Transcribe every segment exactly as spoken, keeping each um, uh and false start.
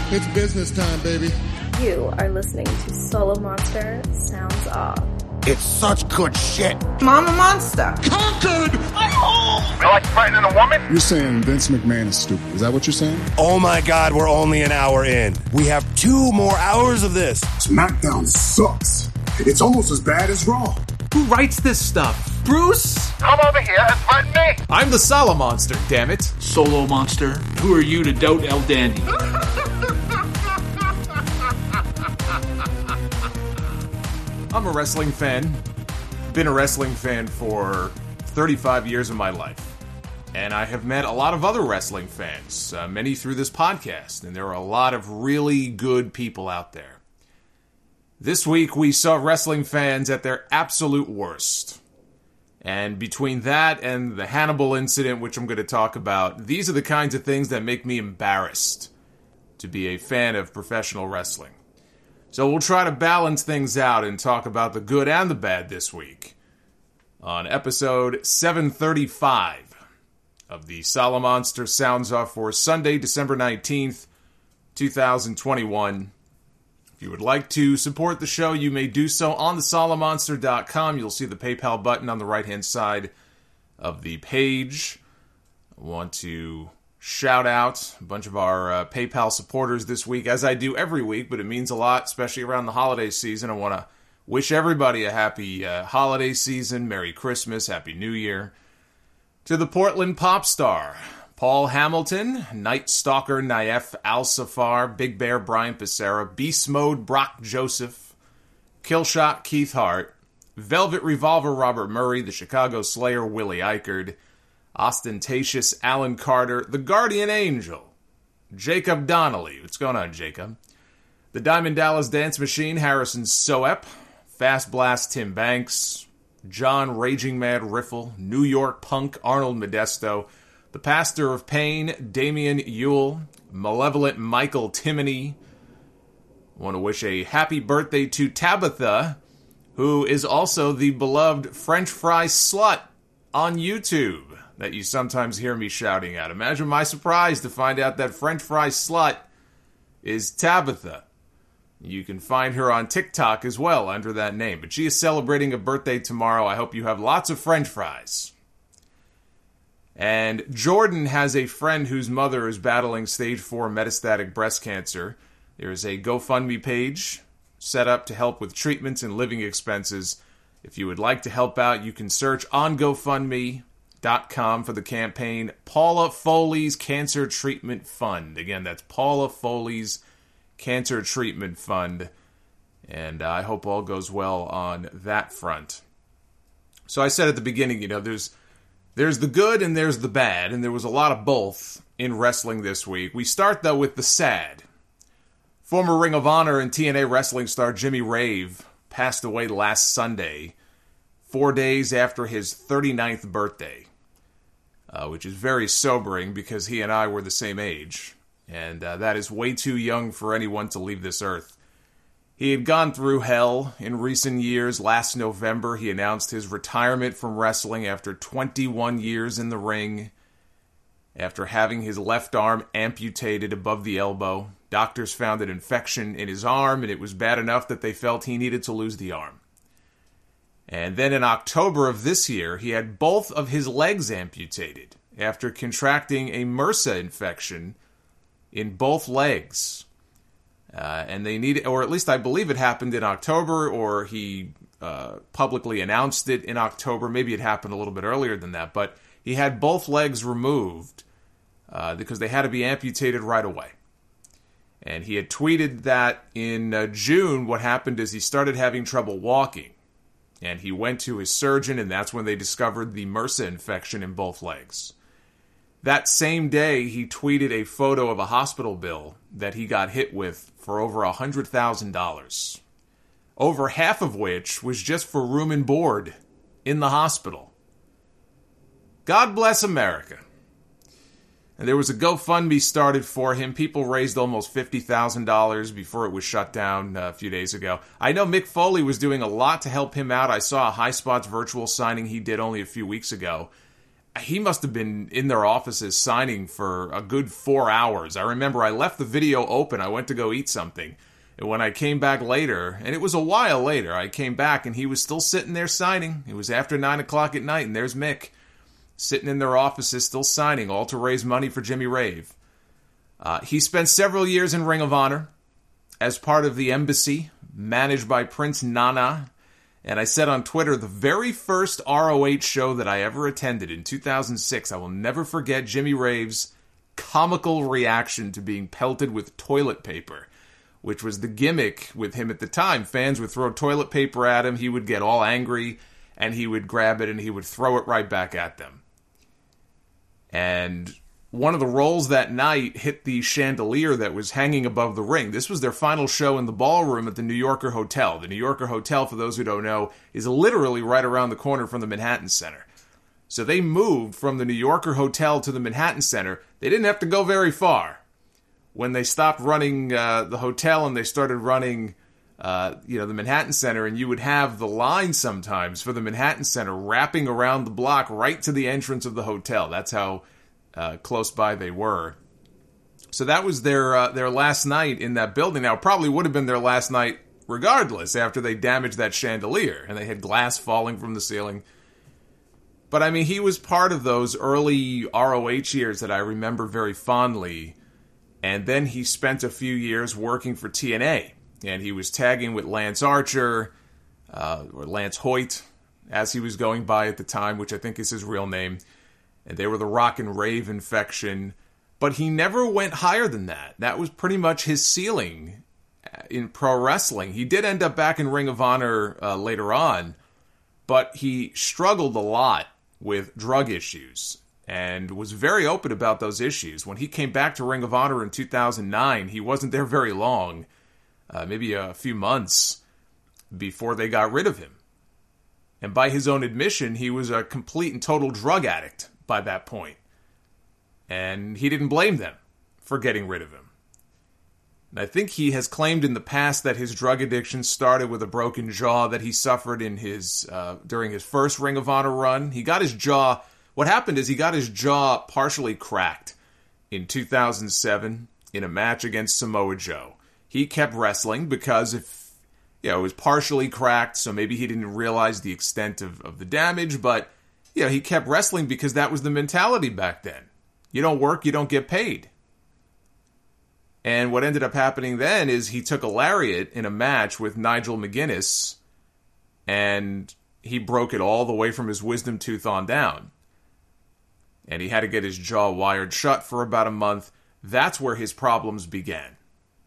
It's business time, baby. You are listening to Solo Monster Sounds Off. It's such good shit. Mama Monster. Conquered! I'm home! You like frightening a woman? You're saying Vince McMahon is stupid. Is that what you're saying? Oh my God, we're only an hour in. We have two more hours of this. SmackDown sucks. It's almost as bad as Raw. Who writes this stuff? Bruce? Come over here and threaten me! I'm the Solo Monster, damn it. Solo Monster, who are you to doubt El Dandy? I'm a wrestling fan. Been a wrestling fan for thirty-five years of my life. And I have met a lot of other wrestling fans, uh, many through this podcast. And there are a lot of really good people out there. This week we saw wrestling fans at their absolute worst. And between that and the Hannibal incident, which I'm going to talk about, these are the kinds of things that make me embarrassed to be a fan of professional wrestling. So we'll try to balance things out and talk about the good and the bad this week on episode seven thirty-five of the Solo Monster Sounds Off for Sunday, December nineteenth, twenty twenty-one. If you would like to support the show, you may do so on the solo monster dot com. You'll see the PayPal button on the right-hand side of the page. I want to shout out a bunch of our uh, PayPal supporters this week, as I do every week, but it means a lot, especially around the holiday season. I want to wish everybody a happy uh, holiday season, Merry Christmas, Happy New Year. To the Portland pop star, Paul Hamilton, Night Stalker Naif Al-Safar, Big Bear Brian Pissarra, Beast Mode Brock Joseph, Killshot Keith Hart, Velvet Revolver Robert Murray, The Chicago Slayer Willie Eichard, Ostentatious Alan Carter, The Guardian Angel, Jacob Donnelly. What's going on, Jacob? The Diamond Dallas Dance Machine, Harrison Soep, Fast Blast Tim Banks, John Raging Mad Riffle, New York Punk Arnold Modesto, The Pastor of Pain, Damian Ewell, Malevolent Michael Timoney. I want to wish a happy birthday to Tabitha, who is also the beloved French Fry Slut on YouTube that you sometimes hear me shouting at. Imagine my surprise to find out that French Fry Slut is Tabitha. You can find her on TikTok as well under that name. But she is celebrating a birthday tomorrow. I hope you have lots of French fries. And Jordan has a friend whose mother is battling stage four metastatic breast cancer. There is a GoFundMe page set up to help with treatments and living expenses. If you would like to help out, you can search on GoFundMe dot com for the campaign Paula Foley's Cancer Treatment Fund. Again, that's Paula Foley's Cancer Treatment Fund. And uh, I hope all goes well on that front. So I said at the beginning, you know, there's there's the good and there's the bad, and there was a lot of both in wrestling this week. We start, though, with the sad. Former Ring of Honor and T N A wrestling star Jimmy Rave passed away last Sunday, four days after his thirty-ninth birthday. Uh, which is very sobering because he and I were the same age, and uh, that is way too young for anyone to leave this earth. He had gone through hell in recent years. Last November, he announced his retirement from wrestling after twenty-one years in the ring, after having his left arm amputated above the elbow. Doctors found an infection in his arm, and it was bad enough that they felt he needed to lose the arm. And then in October of this year, he had both of his legs amputated after contracting a MRSA infection in both legs. Uh, and they needed, or at least I believe it happened in October, or he uh, publicly announced it in October. Maybe it happened a little bit earlier than that. But he had both legs removed uh, because they had to be amputated right away. And he had tweeted that in uh, June, what happened is he started having trouble walking. And he went to his surgeon, and that's when they discovered the MRSA infection in both legs. That same day, he tweeted a photo of a hospital bill that he got hit with for over one hundred thousand dollars. Over half of which was just for room and board in the hospital. God bless America. And there was a GoFundMe started for him. People raised almost fifty thousand dollars before it was shut down a few days ago. I know Mick Foley was doing a lot to help him out. I saw a High Spots virtual signing he did only a few weeks ago. he must have been in their offices signing for a good four hours. I remember I left the video open. I went to go eat something. And when I came back later, and it was a while later, I came back and he was still sitting there signing. It was after nine o'clock at night, and there's Mick sitting in their offices still signing, all to raise money for Jimmy Rave. Uh, he spent several years in Ring of Honor as part of the Embassy, managed by Prince Nana. And I said on Twitter, the very first R O H show that I ever attended in two thousand six, I will never forget Jimmy Rave's comical reaction to being pelted with toilet paper, which was the gimmick with him at the time. Fans would throw toilet paper at him, he would get all angry, and he would grab it and he would throw it right back at them. And one of the rolls that night hit the chandelier that was hanging above the ring. This was their final show in the ballroom at the New Yorker Hotel. The New Yorker Hotel, for those who don't know, is literally right around the corner from the Manhattan Center. So they moved from the New Yorker Hotel to the Manhattan Center. They didn't have to go very far. When they stopped running uh, the hotel and they started running uh, you know, the Manhattan Center, and you would have the line sometimes for the Manhattan Center wrapping around the block right to the entrance of the hotel. That's how uh, close by they were. So that was their uh, their last night in that building. Now, it probably would have been their last night regardless after they damaged that chandelier and they had glass falling from the ceiling. But, I mean, he was part of those early R O H years that I remember very fondly. And then he spent a few years working for T N A. And he was tagging with Lance Archer, uh, or Lance Hoyt, as he was going by at the time, which I think is his real name. And they were the Rock and Rave Infection. But he never went higher than that. That was pretty much his ceiling in pro wrestling. He did end up back in Ring of Honor uh, later on, but he struggled a lot with drug issues and was very open about those issues. When he came back to Ring of Honor in two thousand nine, he wasn't there very long, uh, maybe a few months before they got rid of him. And by his own admission, he was a complete and total drug addict by that point. And he didn't blame them for getting rid of him. And I think he has claimed in the past that his drug addiction started with a broken jaw that he suffered in his uh, during his first Ring of Honor run. He got his jaw... What happened is he got his jaw partially cracked in two thousand seven in a match against Samoa Joe. He kept wrestling because if, you know, it was partially cracked, so maybe he didn't realize the extent of, of the damage, but, you know, he kept wrestling because that was the mentality back then. You don't work, you don't get paid. And what ended up happening then is he took a lariat in a match with Nigel McGuinness, and he broke it all the way from his wisdom tooth on down. And he had to get his jaw wired shut for about a month. That's where his problems began.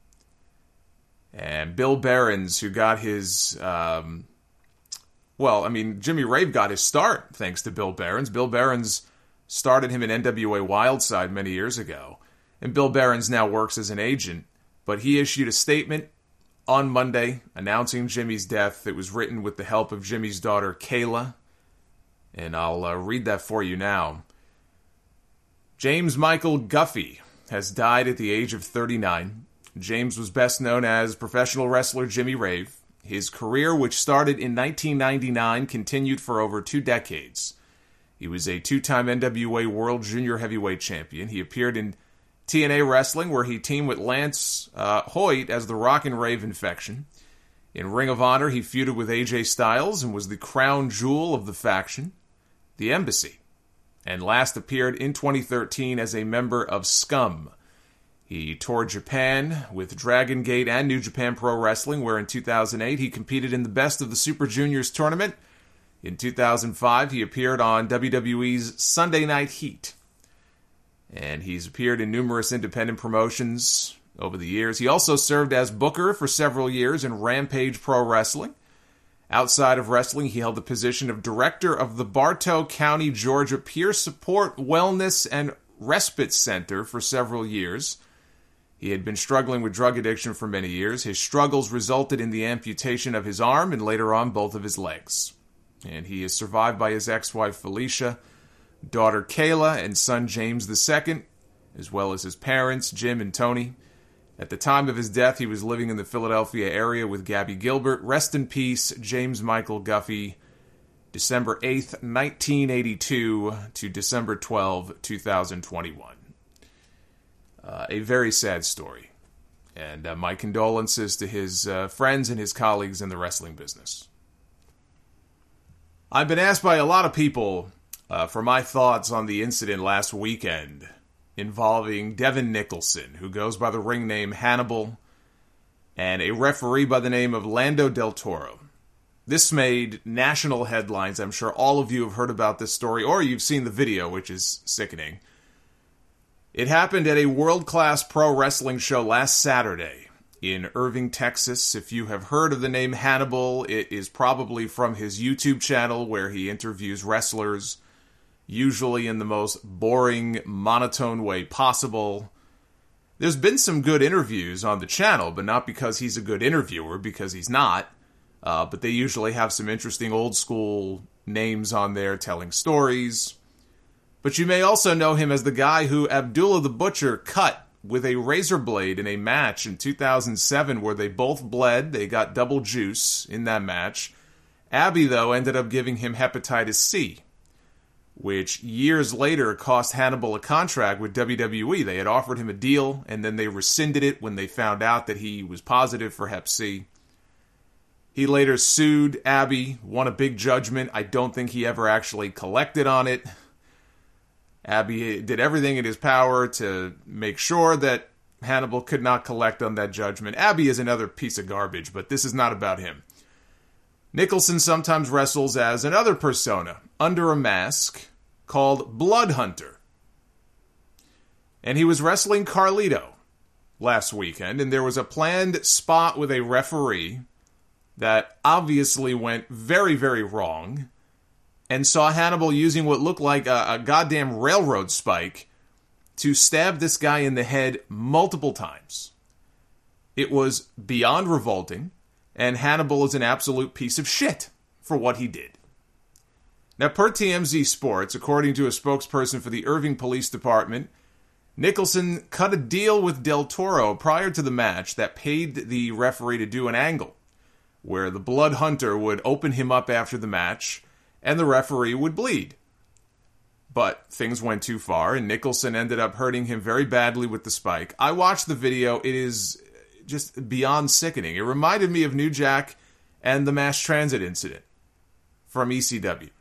And Bill Behrens, who got his... Um, well, I mean, Jimmy Rave got his start thanks to Bill Behrens. Bill Behrens started him in N W A Wildside many years ago. And Bill Behrens now works as an agent. But he issued a statement on Monday announcing Jimmy's death. It was written with the help of Jimmy's daughter, Kayla. And I'll uh, read that for you now. James Michael Guffey has died at the age of thirty-nine. James was best known as professional wrestler Jimmy Rave. His career, which started in nineteen ninety-nine, continued for over two decades. He was a two-time N W A World Junior Heavyweight Champion. He appeared in T N A Wrestling, where he teamed with Lance uh, Hoyt as the Rock and Rave Infection. In Ring of Honor, he feuded with A J Styles and was the crown jewel of the faction, the Embassy, and last appeared in twenty thirteen as a member of Scum. He toured Japan with Dragon Gate and New Japan Pro Wrestling, where in two thousand eight he competed in the Best of the Super Juniors tournament. In two thousand five, he appeared on W W E's Sunday Night Heat. And he's appeared in numerous independent promotions over the years. He also served as booker for several years in Rampage Pro Wrestling. Outside of wrestling, he held the position of director of the Bartow County, Georgia Peer Support, Wellness, and Respite Center for several years. He had been struggling with drug addiction for many years. His struggles resulted in the amputation of his arm and later on both of his legs. And he is survived by his ex-wife Felicia, daughter Kayla, and son James the Second, as well as his parents, Jim and Tony. At the time of his death, he was living in the Philadelphia area with Gabby Gilbert. Rest in peace, James Michael Guffey. December eighth, nineteen eighty-two to December twelfth, twenty twenty-one. Uh, a very sad story. And uh, my condolences to his uh, friends and his colleagues in the wrestling business. I've been asked by a lot of people uh, for my thoughts on the incident last weekend involving Devin Nicholson, who goes by the ring name Hannibal, and a referee by the name of Lando Del Toro. This made national headlines. I'm sure all of you have heard about this story, or you've seen the video, which is sickening. It happened at a world-class pro wrestling show last Saturday in Irving, Texas. If you have heard of the name Hannibal, it is probably from his YouTube channel where he interviews wrestlers, usually in the most boring, monotone way possible. There's been some good interviews on the channel, but not because he's a good interviewer, because he's not. Uh, but they usually have some interesting old-school names on there telling stories. But you may also know him as the guy who Abdullah the Butcher cut with a razor blade in a match in two thousand seven where they both bled. They got double juice in that match. Abby, though, ended up giving him hepatitis C, which years later cost Hannibal a contract with W W E. They had offered him a deal, and then they rescinded it when they found out that he was positive for hep C. He later sued Abby, won a big judgment. I don't think he ever actually collected on it. Abby did everything in his power to make sure that Hannibal could not collect on that judgment. Abby is another piece of garbage, but this is not about him. Nicholson sometimes wrestles as another persona under a mask called Blood Hunter. And he was wrestling Carlito last weekend, and there was a planned spot with a referee that obviously went very, very wrong, and saw Hannibal using what looked like a, a goddamn railroad spike to stab this guy in the head multiple times. It was beyond revolting, and Hannibal is an absolute piece of shit for what he did. Now, per T M Z Sports, according to a spokesperson for the Irving Police Department, Nicholson cut a deal with Del Toro prior to the match that paid the referee to do an angle, where the Blood Hunter would open him up after the match, and the referee would bleed. But things went too far, and Nicholson ended up hurting him very badly with the spike. I watched the video. It is just beyond sickening. It reminded me of New Jack and the mass transit incident from E C W.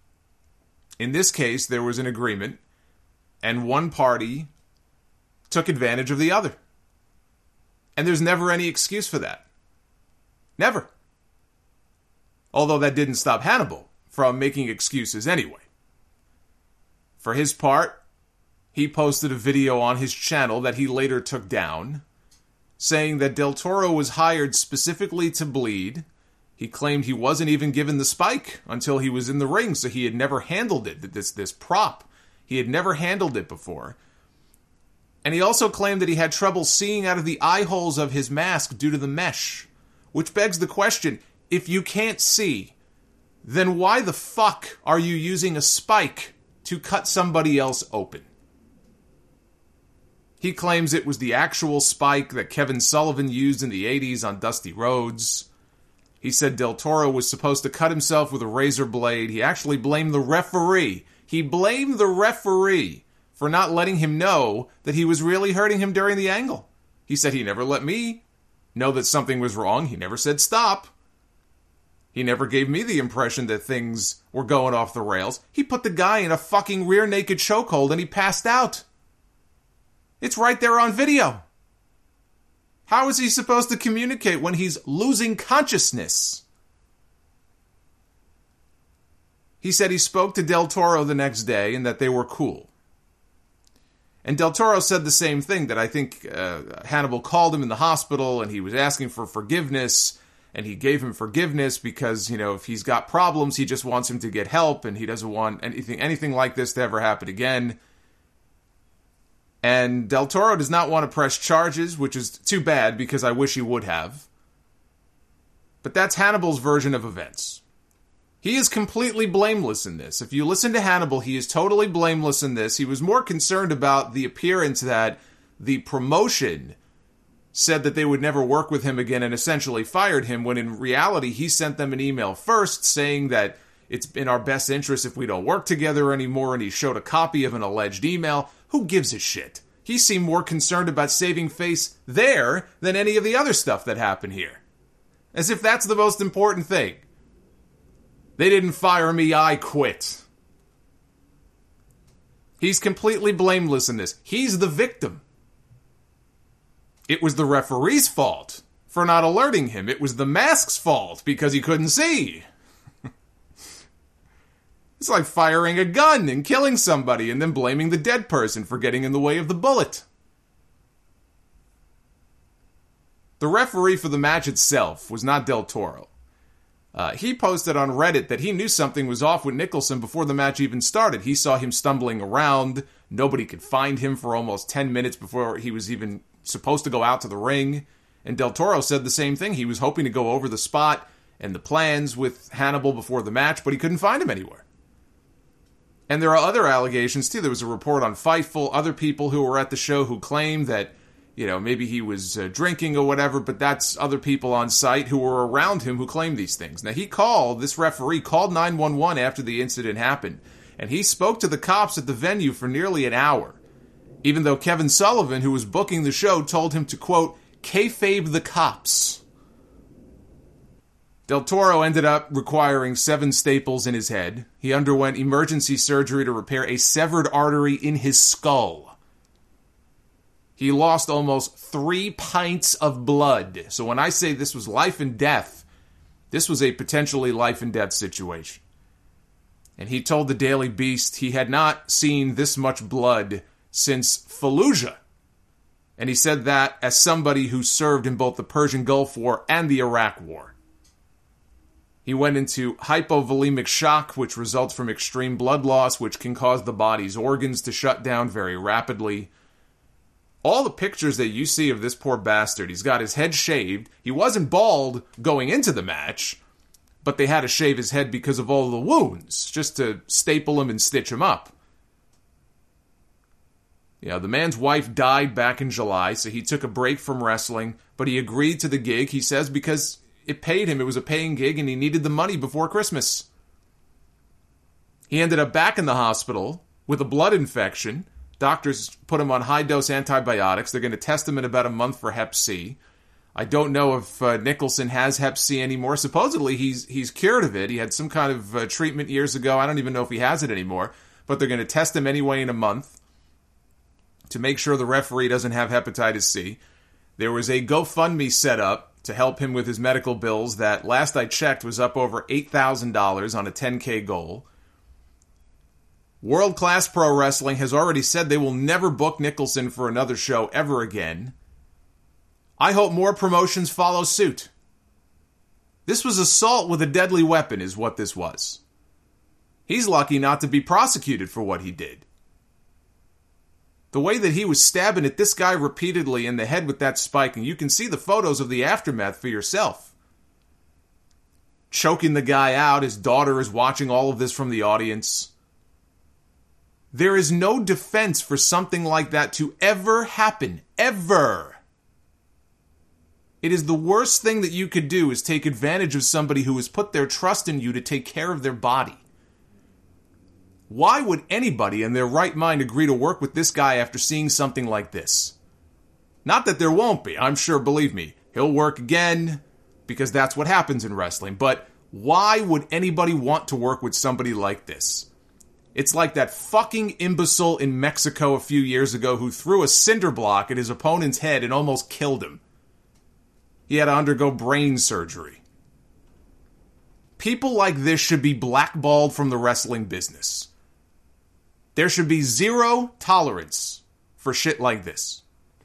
In this case, there was an agreement, and one party took advantage of the other. And there's never any excuse for that. Never. Although that didn't stop Hannibal from making excuses anyway. For his part, he posted a video on his channel that he later took down, saying that Del Toro was hired specifically to bleed. He claimed he wasn't even given the spike until he was in the ring, so he had never handled it, this, this prop. He had never handled it before. And he also claimed that he had trouble seeing out of the eye holes of his mask due to the mesh, which begs the question, if you can't see, then why the fuck are you using a spike to cut somebody else open? He claims it was the actual spike that Kevin Sullivan used in the eighties on Dusty Rhodes. He said Del Toro was supposed to cut himself with a razor blade. He actually blamed the referee. He blamed the referee for not letting him know that he was really hurting him during the angle. He said he never let me know that something was wrong. He never said stop. He never gave me the impression that things were going off the rails. He put the guy in a fucking rear naked chokehold and he passed out. It's right there on video. How is he supposed to communicate when he's losing consciousness? He said he spoke to Del Toro the next day and that they were cool. And Del Toro said the same thing, that I think uh, Hannibal called him in the hospital and he was asking for forgiveness. And he gave him forgiveness because, you know, if he's got problems, he just wants him to get help, and he doesn't want anything anything like this to ever happen again. And Del Toro does not want to press charges, which is too bad because I wish he would have. But that's Hannibal's version of events. He is completely blameless in this. If you listen to Hannibal, he is totally blameless in this. He was more concerned about the appearance that the promotion said that they would never work with him again and essentially fired him, when in reality he sent them an email first saying that it's in our best interest if we don't work together anymore, and he showed a copy of an alleged email. Who gives a shit? He seemed more concerned about saving face there than any of the other stuff that happened here. As if that's the most important thing. They didn't fire me, I quit. He's completely blameless in this. He's the victim. It was the referee's fault for not alerting him. It was the mask's fault because he couldn't see. It's like firing a gun and killing somebody and then blaming the dead person for getting in the way of the bullet. The referee for the match itself was not Del Toro. Uh, he posted on Reddit that he knew something was off with Nicholson before the match even started. He saw him stumbling around. Nobody could find him for almost ten minutes before he was even supposed to go out to the ring. And Del Toro said the same thing. He was hoping to go over the spot and the plans with Hannibal before the match, but he couldn't find him anywhere. And there are other allegations, too. There was a report on Fightful, other people who were at the show who claimed that, you know, maybe he was uh, drinking or whatever, but that's other people on site who were around him who claimed these things. Now, he called, this referee called nine one one after the incident happened, and he spoke to the cops at the venue for nearly an hour, even though Kevin Sullivan, who was booking the show, told him to, quote, kayfabe the cops. Del Toro ended up requiring seven staples in his head. He underwent emergency surgery to repair a severed artery in his skull. He lost almost three pints of blood. So when I say this was life and death, this was a potentially life and death situation. And he told the Daily Beast he had not seen this much blood since Fallujah. And he said that as somebody who served in both the Persian Gulf War and the Iraq War. He went into hypovolemic shock, which results from extreme blood loss, which can cause the body's organs to shut down very rapidly. All the pictures that you see of this poor bastard, he's got his head shaved. He wasn't bald going into the match, but they had to shave his head because of all the wounds, just to staple him and stitch him up. Yeah, the man's wife died back in July, so he took a break from wrestling, but he agreed to the gig, he says, because it paid him. It was a paying gig, and he needed the money before Christmas. He ended up back in the hospital with a blood infection. Doctors put him on high-dose antibiotics. They're going to test him in about a month for hep C. I don't know if uh, Nicholson has hep C anymore. Supposedly, he's he's cured of it. He had some kind of uh, treatment years ago. I don't even know if he has it anymore. But they're going to test him anyway in a month to make sure the referee doesn't have hepatitis C. There was a GoFundMe set up to help him with his medical bills that, last I checked, was up over eight thousand dollars on a ten K goal. World Class Pro Wrestling has already said they will never book Nicholson for another show ever again. I hope more promotions follow suit. This was assault with a deadly weapon is what this was. He's lucky not to be prosecuted for what he did. The way that he was stabbing at this guy repeatedly in the head with that spike, and you can see the photos of the aftermath for yourself. Choking the guy out, his daughter is watching all of this from the audience. There is no defense for something like that to ever happen. Ever. It is the worst thing that you could do is take advantage of somebody who has put their trust in you to take care of their body. Why would anybody in their right mind agree to work with this guy after seeing something like this? Not that there won't be. I'm sure, believe me, he'll work again because that's what happens in wrestling. But why would anybody want to work with somebody like this? It's like that fucking imbecile in Mexico a few years ago who threw a cinder block at his opponent's head and almost killed him. He had to undergo brain surgery. People like this should be blackballed from the wrestling business. There should be zero tolerance for shit like this.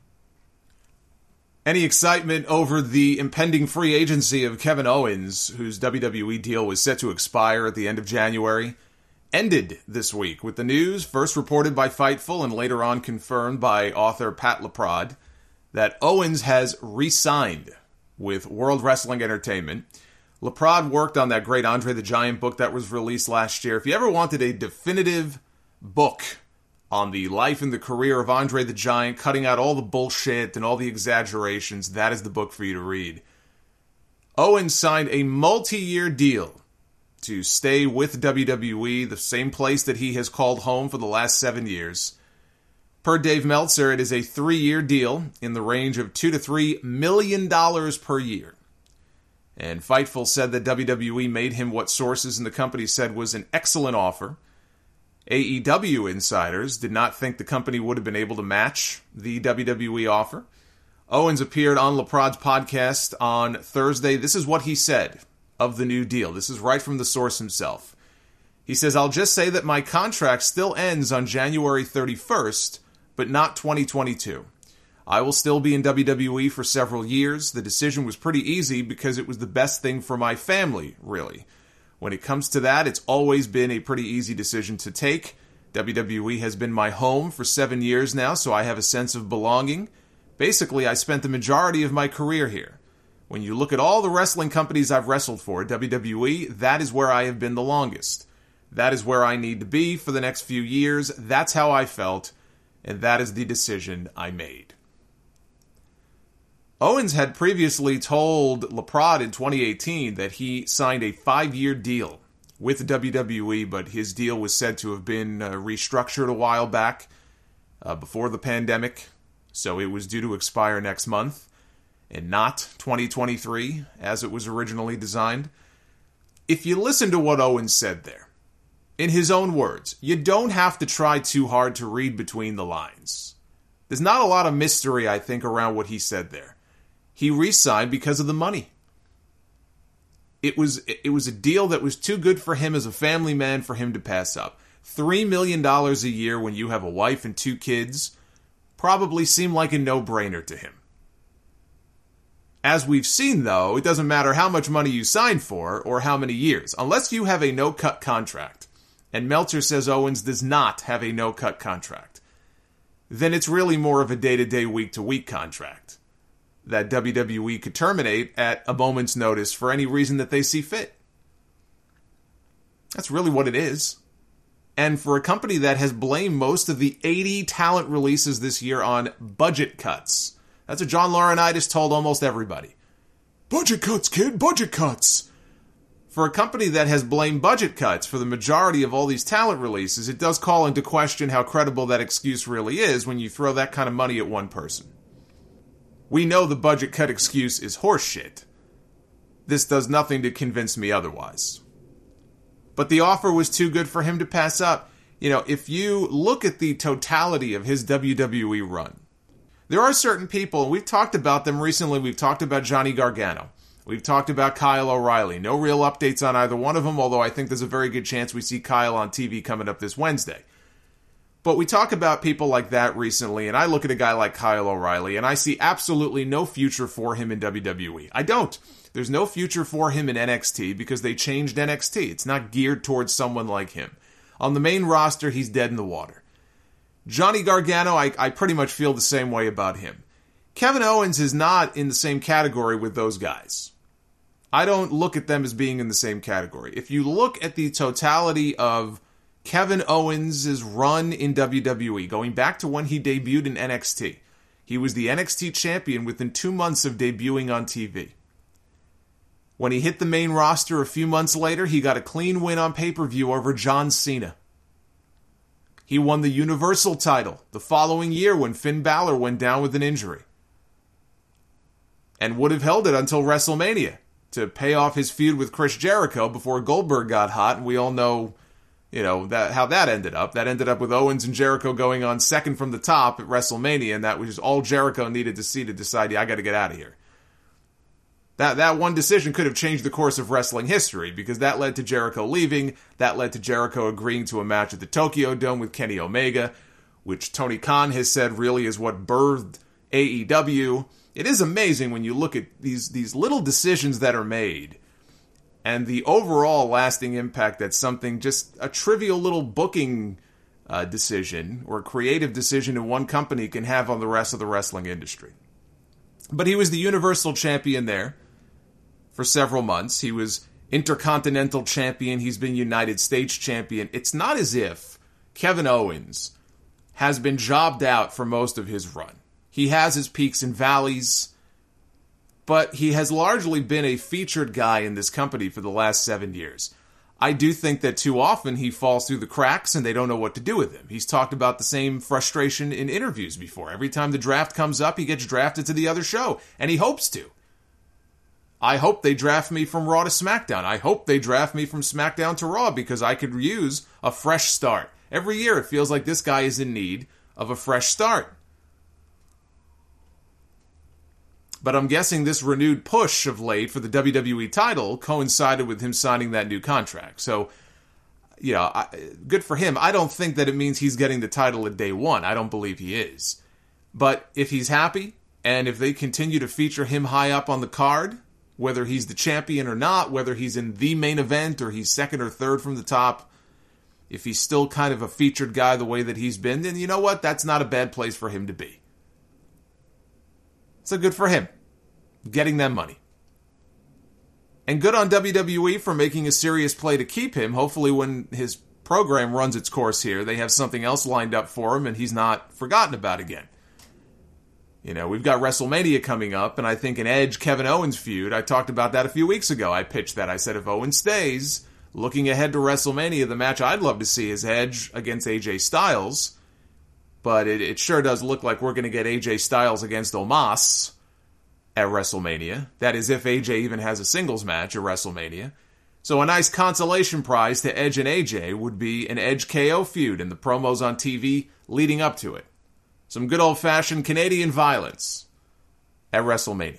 Any excitement over the impending free agency of Kevin Owens, whose W W E deal was set to expire at the end of January, ended this week with the news, first reported by Fightful and later on confirmed by author Pat LaPrade, that Owens has re-signed with World Wrestling Entertainment. LaPrade worked on that great Andre the Giant book that was released last year. If you ever wanted a definitive book on the life and the career of Andre the Giant, cutting out all the bullshit and all the exaggerations, that is the book for you to read. Owens signed a multi-year deal to stay with W W E, the same place that he has called home for the last seven years. Per Dave Meltzer, it is a three-year deal in the range of two to three million dollars per year. And Fightful said that W W E made him what sources in the company said was an excellent offer. A E W insiders did not think the company would have been able to match the W W E offer. Owens appeared on LeProd's podcast on Thursday. This is what he said of the new deal. This is right from the source himself. He says, "I'll just say that my contract still ends on January thirty-first, but not twenty twenty-two. I will still be in W W E for several years. The decision was pretty easy because it was the best thing for my family, really. When it comes to that, it's always been a pretty easy decision to take. W W E has been my home for seven years now, so I have a sense of belonging. Basically, I spent the majority of my career here. When you look at all the wrestling companies I've wrestled for, W W E, that is where I have been the longest. That is where I need to be for the next few years. That's how I felt, and that is the decision I made." Owens had previously told LeProd in twenty eighteen that he signed a five-year deal with W W E, but his deal was said to have been uh, restructured a while back uh, before the pandemic, so it was due to expire next month and not twenty twenty-three as it was originally designed. If you listen to what Owens said there, in his own words, you don't have to try too hard to read between the lines. There's not a lot of mystery, I think, around what he said there. He re-signed because of the money. It was it was a deal that was too good for him as a family man for him to pass up. Three million dollars a year when you have a wife and two kids probably seemed like a no-brainer to him. As we've seen, though, it doesn't matter how much money you sign for or how many years. Unless you have a no-cut contract, and Meltzer says Owens does not have a no-cut contract, then it's really more of a day-to-day, week-to-week contract that W W E could terminate at a moment's notice for any reason that they see fit. That's really what it is. And for a company that has blamed most of the eighty talent releases this year on budget cuts, that's what John Laurinaitis told almost everybody. Budget cuts, kid, budget cuts. For a company that has blamed budget cuts for the majority of all these talent releases, it does call into question how credible that excuse really is when you throw that kind of money at one person. We know the budget cut excuse is horseshit. This does nothing to convince me otherwise. But the offer was too good for him to pass up. You know, if you look at the totality of his W W E run, there are certain people, and we've talked about them recently. We've talked about Johnny Gargano. We've talked about Kyle O'Reilly. No real updates on either one of them, although I think there's a very good chance we see Kyle on T V coming up this Wednesday. But we talk about people like that recently, and I look at a guy like Kyle O'Reilly, and I see absolutely no future for him in W W E. I don't. There's no future for him in N X T because they changed N X T. It's not geared towards someone like him. On the main roster, he's dead in the water. Johnny Gargano, I, I pretty much feel the same way about him. Kevin Owens is not in the same category with those guys. I don't look at them as being in the same category. If you look at the totality of Kevin Owens' run in W W E, going back to when he debuted in N X T, he was the N X T champion within two months of debuting on T V. When he hit the main roster a few months later, he got a clean win on pay-per-view over John Cena. He won the Universal title the following year when Finn Balor went down with an injury, and would have held it until WrestleMania to pay off his feud with Chris Jericho before Goldberg got hot, and we all know, you know, that how that ended up. That ended up with Owens and Jericho going on second from the top at WrestleMania, and that was all Jericho needed to see to decide, yeah, I got to get out of here. That that one decision could have changed the course of wrestling history, because that led to Jericho leaving, that led to Jericho agreeing to a match at the Tokyo Dome with Kenny Omega, which Tony Khan has said really is what birthed A E W. It is amazing when you look at these, these little decisions that are made, and the overall lasting impact that something, just a trivial little booking uh, decision or creative decision in one company can have on the rest of the wrestling industry. But he was the Universal Champion there for several months. He was Intercontinental Champion. He's been United States Champion. It's not as if Kevin Owens has been jobbed out for most of his run. He has his peaks and valleys, but he has largely been a featured guy in this company for the last seven years. I do think that too often he falls through the cracks and they don't know what to do with him. He's talked about the same frustration in interviews before. Every time the draft comes up, he gets drafted to the other show, and he hopes to. I hope they draft me from Raw to SmackDown. I hope they draft me from SmackDown to Raw because I could use a fresh start. Every year it feels like this guy is in need of a fresh start. But I'm guessing this renewed push of late for the W W E title coincided with him signing that new contract. So, you know, I, good for him. I don't think that it means he's getting the title at day one. I don't believe he is. But if he's happy, and if they continue to feature him high up on the card, whether he's the champion or not, whether he's in the main event or he's second or third from the top, if he's still kind of a featured guy the way that he's been, then you know what? That's not a bad place for him to be. So good for him. Getting them money. And good on W W E for making a serious play to keep him. Hopefully when his program runs its course here, they have something else lined up for him and he's not forgotten about again. You know, we've got WrestleMania coming up, and I think an Edge-Kevin Owens feud, I talked about that a few weeks ago. I pitched that. I said if Owens stays, looking ahead to WrestleMania, the match I'd love to see is Edge against A J Styles. But it, it sure does look like we're going to get A J Styles against Omos at WrestleMania. That is, if A J even has a singles match at WrestleMania. So a nice consolation prize to Edge and A J would be an Edge K O feud and the promos on T V leading up to it. Some good old-fashioned Canadian violence at WrestleMania.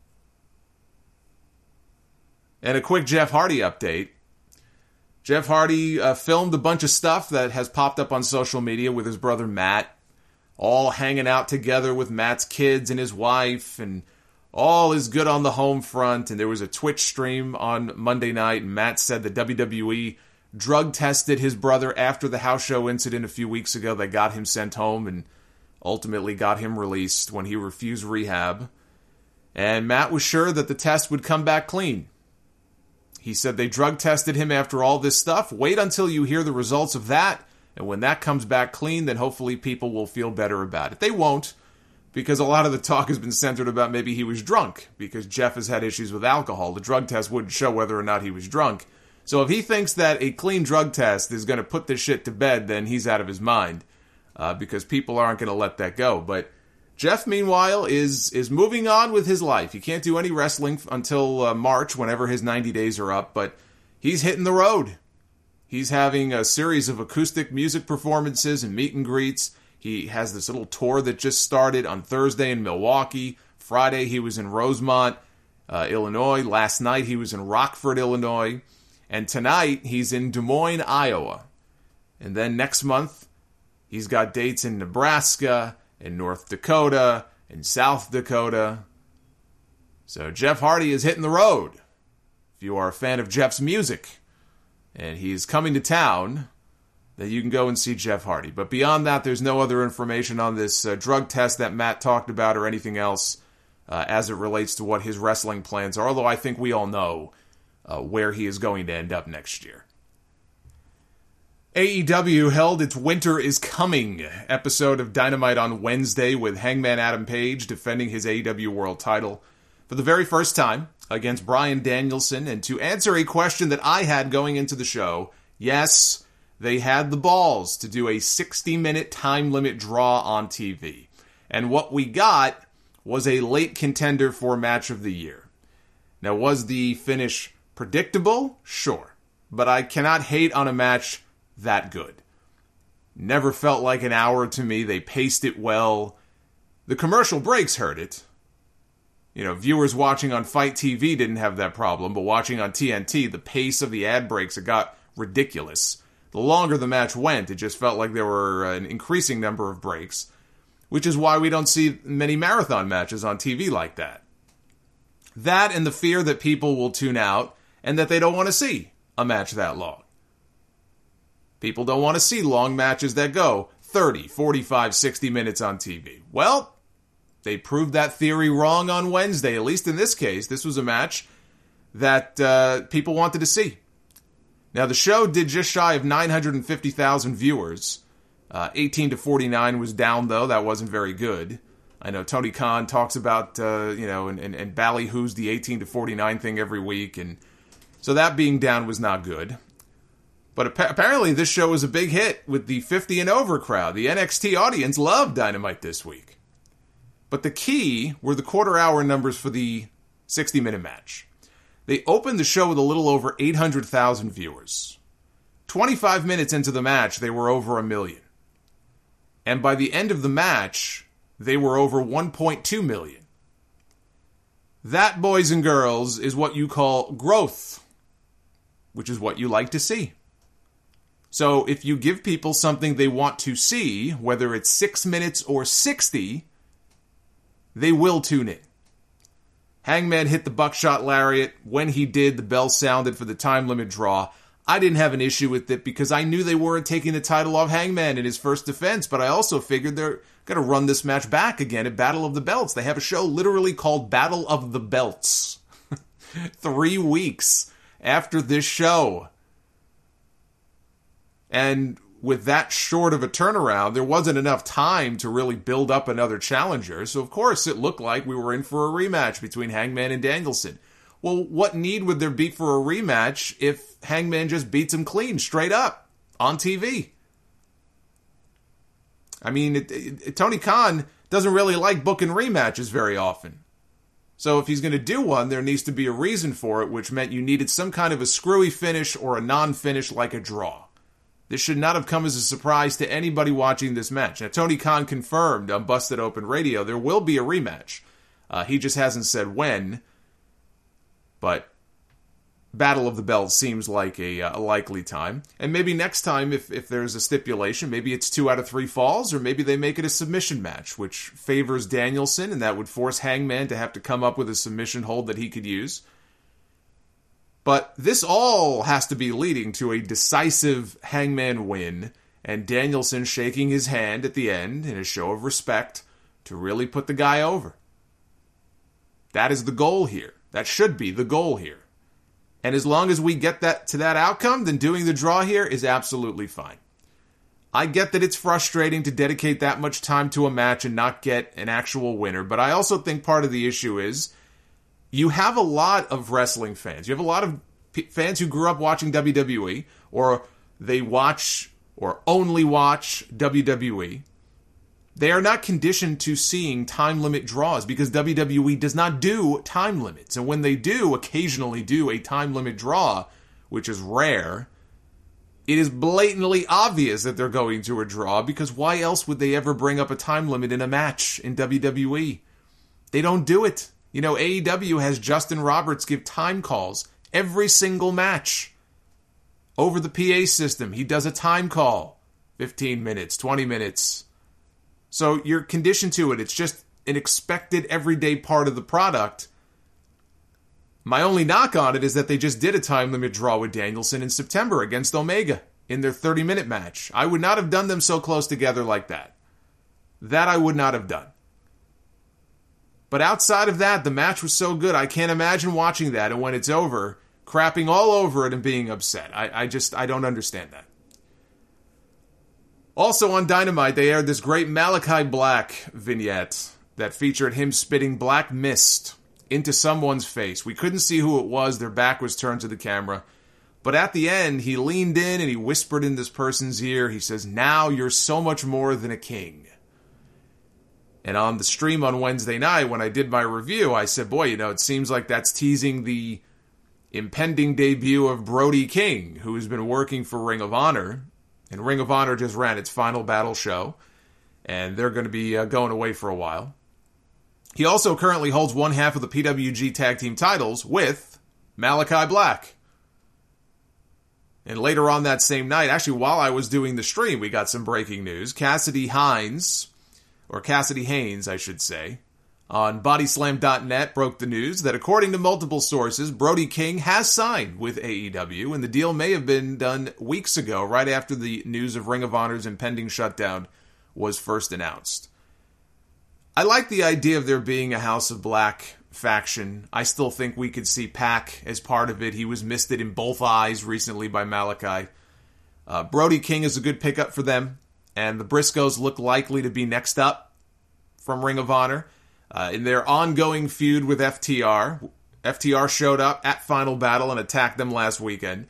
And a quick Jeff Hardy update. Jeff Hardy uh, filmed a bunch of stuff that has popped up on social media with his brother Matt, all hanging out together with Matt's kids and his wife, and all is good on the home front. And there was a Twitch stream on Monday night, and Matt said the W W E drug tested his brother after the house show incident a few weeks ago that got him sent home and ultimately got him released when he refused rehab. And Matt was sure that the test would come back clean. He said they drug tested him after all this stuff. Wait until you hear the results of that, and when that comes back clean, then hopefully people will feel better about it. They won't, because a lot of the talk has been centered about maybe he was drunk, because Jeff has had issues with alcohol. The drug test wouldn't show whether or not he was drunk. So if he thinks that a clean drug test is going to put this shit to bed, then he's out of his mind. Uh, because people aren't going to let that go. But Jeff, meanwhile, is is moving on with his life. He can't do any wrestling until uh, March, whenever his ninety days are up, but he's hitting the road. He's having a series of acoustic music performances and meet and greets. He has this little tour that just started on Thursday in Milwaukee. Friday, he was in Rosemont, uh, Illinois. Last night, he was in Rockford, Illinois. And tonight, he's in Des Moines, Iowa. And then next month, he's got dates in Nebraska, in North Dakota, in South Dakota. So Jeff Hardy is hitting the road. If you are a fan of Jeff's music, and he's coming to town, then you can go and see Jeff Hardy. But beyond that, there's no other information on this uh, drug test that Matt talked about or anything else uh, as it relates to what his wrestling plans are, although I think we all know uh, where he is going to end up next year. A E W held its Winter is Coming episode of Dynamite on Wednesday with Hangman Adam Page defending his A E W World title for the very first time against Bryan Danielson. And to answer a question that I had going into the show, yes, they had the balls to do a sixty-minute time limit draw on T V. And what we got was a late contender for Match of the Year. Now, was the finish predictable? Sure. But I cannot hate on a match that good. Never felt like an hour to me. They paced it well. The commercial breaks hurt it. You know, viewers watching on Fight T V didn't have that problem, but watching on T N T, the pace of the ad breaks, it got ridiculous. The longer the match went, it just felt like there were an increasing number of breaks, which is why we don't see many marathon matches on T V like that. That and the fear that people will tune out and that they don't want to see a match that long. People don't want to see long matches that go thirty, forty-five, sixty minutes on T V. Well, they proved that theory wrong on Wednesday. At least in this case, this was a match that uh, people wanted to see. Now, the show did just shy of nine hundred fifty thousand viewers. Uh, eighteen to forty-nine was down, though. That wasn't very good. I know Tony Khan talks about, uh, you know, and, and, and ballyhoos the eighteen to forty-nine thing every week. And so that being down was not good. But ap- apparently this show was a big hit with the fifty and over crowd. The N X T audience loved Dynamite this week. But the key were the quarter hour numbers for the sixty minute match. They opened the show with a little over eight hundred thousand viewers. twenty-five minutes into the match, they were over a million. And by the end of the match, they were over one point two million. That, boys and girls, is what you call growth, which is what you like to see. So if you give people something they want to see, whether it's six minutes or sixty, they will tune in. Hangman hit the buckshot lariat. When he did, the bell sounded for the time limit draw. I didn't have an issue with it because I knew they weren't taking the title off Hangman in his first defense, but I also figured they're going to run this match back again at Battle of the Belts. They have a show literally called Battle of the Belts. Three weeks after this show. And with that short of a turnaround, there wasn't enough time to really build up another challenger. So, of course, it looked like we were in for a rematch between Hangman and Danielson. Well, what need would there be for a rematch if Hangman just beats him clean, straight up, on T V? I mean, it, it, Tony Khan doesn't really like booking rematches very often. So if he's going to do one, there needs to be a reason for it, which meant you needed some kind of a screwy finish or a non-finish like a draw. This should not have come as a surprise to anybody watching this match. Now, Tony Khan confirmed on Busted Open Radio there will be a rematch. Uh, he just hasn't said when, but Battle of the Belts seems like a, a likely time. And maybe next time, if, if there's a stipulation, maybe it's two out of three falls, or maybe they make it a submission match, which favors Danielson, and that would force Hangman to have to come up with a submission hold that he could use. But this all has to be leading to a decisive Hangman win, and Danielson shaking his hand at the end in a show of respect to really put the guy over. That is the goal here. That should be the goal here. And as long as we get that to that outcome, then doing the draw here is absolutely fine. I get that it's frustrating to dedicate that much time to a match and not get an actual winner, but I also think part of the issue is you have a lot of wrestling fans. You have a lot of p- fans who grew up watching W W E, or they watch or only watch W W E. They are not conditioned to seeing time limit draws because W W E does not do time limits. And when they do occasionally do a time limit draw, which is rare, it is blatantly obvious that they're going to a draw, because why else would they ever bring up a time limit in a match in W W E? They don't do it. You know, A E W has Justin Roberts give time calls every single match. Over the P A system, he does a time call. fifteen minutes, twenty minutes. So you're conditioned to it. It's just an expected everyday part of the product. My only knock on it is that they just did a time limit draw with Danielson in September against Omega in their thirty minute match. I would not have done them so close together like that. That I would not have done. But outside of that, the match was so good, I can't imagine watching that, and when it's over, crapping all over it and being upset. I, I just, I don't understand that. Also on Dynamite, they aired this great Malachi Black vignette that featured him spitting black mist into someone's face. We couldn't see who it was, their back was turned to the camera. But at the end, he leaned in and he whispered in this person's ear, he says, "Now you're so much more than a king." And on the stream on Wednesday night, when I did my review, I said, boy, you know, it seems like that's teasing the impending debut of Brody King, who has been working for Ring of Honor. And Ring of Honor just ran its Final Battle show, and they're going to be uh, going away for a while. He also currently holds one half of the P W G Tag Team titles with Malachi Black. And later on that same night, actually while I was doing the stream, we got some breaking news. Cassidy Hines, or Cassidy Haynes, I should say, on Bodyslam dot net broke the news that according to multiple sources, Brody King has signed with A E W, and the deal may have been done weeks ago, right after the news of Ring of Honor's impending shutdown was first announced. I like the idea of there being a House of Black faction. I still think we could see Pac as part of it. He was misted in both eyes recently by Malachi. Uh, Brody King is a good pickup for them, and the Briscoes look likely to be next up from Ring of Honor. Uh, in their ongoing feud with F T R, F T R showed up at Final Battle and attacked them last weekend.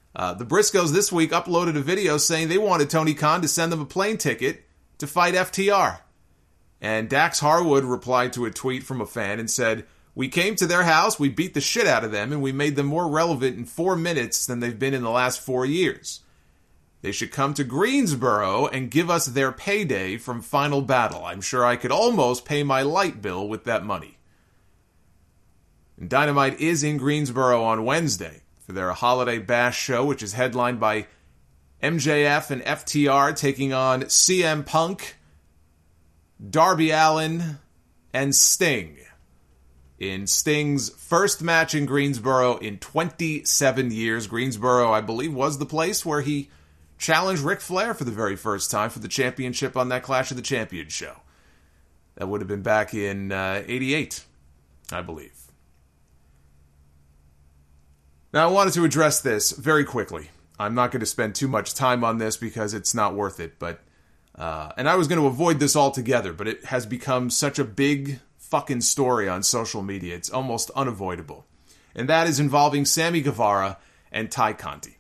Uh, the Briscoes this week uploaded a video saying they wanted Tony Khan to send them a plane ticket to fight F T R. And Dax Harwood replied to a tweet from a fan and said, "We came to their house, we beat the shit out of them, and we made them more relevant in four minutes than they've been in the last four years. They should come to Greensboro and give us their payday from Final Battle. I'm sure I could almost pay my light bill with that money." And Dynamite is in Greensboro on Wednesday for their Holiday Bash show, which is headlined by M J F and F T R taking on C M Punk, Darby Allin, and Sting in Sting's first match in Greensboro in twenty-seven years. Greensboro, I believe, was the place where he challenged Ric Flair for the very first time for the championship on that Clash of the Champions show. That would have been back in uh, eighty-eight, I believe. Now, I wanted to address this very quickly. I'm not going to spend too much time on this because it's not worth it, but uh, and I was going to avoid this altogether, but it has become such a big fucking story on social media. It's almost unavoidable. And that is involving Sammy Guevara and Ty Conti.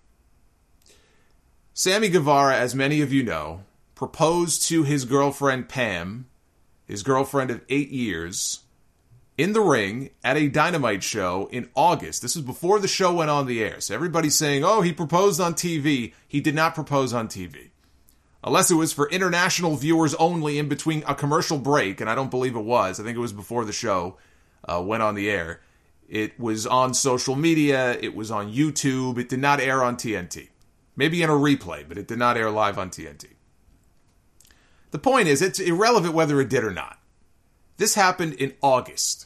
Sammy Guevara, as many of you know, proposed to his girlfriend Pam, his girlfriend of eight years, in the ring at a Dynamite show in August. This was before the show went on the air. So everybody's saying, oh, he proposed on T V. He did not propose on T V. Unless it was for international viewers only in between a commercial break, and I don't believe it was. I think it was before the show uh, went on the air. It was on social media. It was on YouTube. It did not air on T N T. Maybe in a replay, but it did not air live on T N T. The point is, it's irrelevant whether it did or not. This happened in August.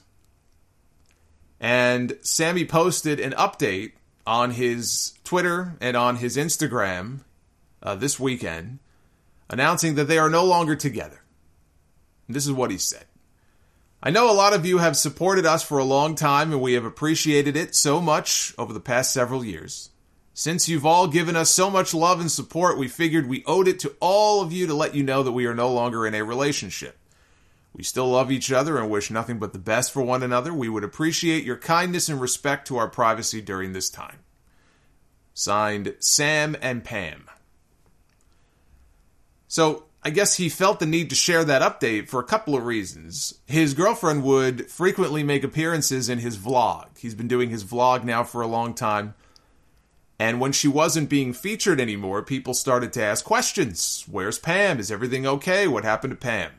And Sammy posted an update on his Twitter and on his Instagram uh, this weekend, announcing that they are no longer together. And this is what he said. "I know a lot of you have supported us for a long time, and we have appreciated it so much over the past several years. Since you've all given us so much love and support, we figured we owed it to all of you to let you know that we are no longer in a relationship. We still love each other and wish nothing but the best for one another. We would appreciate your kindness and respect to our privacy during this time. Signed, Sam and Pam." So, I guess he felt the need to share that update for a couple of reasons. His girlfriend would frequently make appearances in his vlog. He's been doing his vlog now for a long time. And when she wasn't being featured anymore, people started to ask questions. Where's Pam? Is everything okay? What happened to Pam?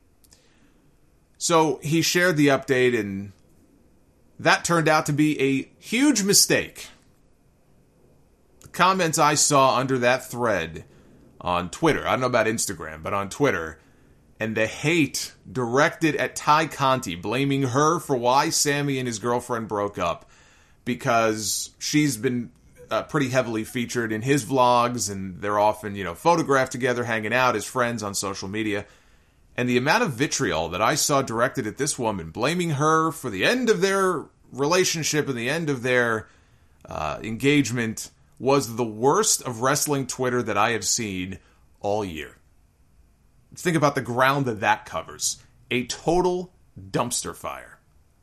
So he shared the update, and that turned out to be a huge mistake. The comments I saw under that thread on Twitter, I don't know about Instagram, but on Twitter, and the hate directed at Ty Conti, blaming her for why Sammy and his girlfriend broke up, because she's been uh, pretty heavily featured in his vlogs, and they're often, you know, photographed together, hanging out as friends on social media. And the amount of vitriol that I saw directed at this woman, blaming her for the end of their relationship and the end of their uh, engagement, was the worst of wrestling Twitter that I have seen all year. Think about the ground that that covers. A total dumpster fire.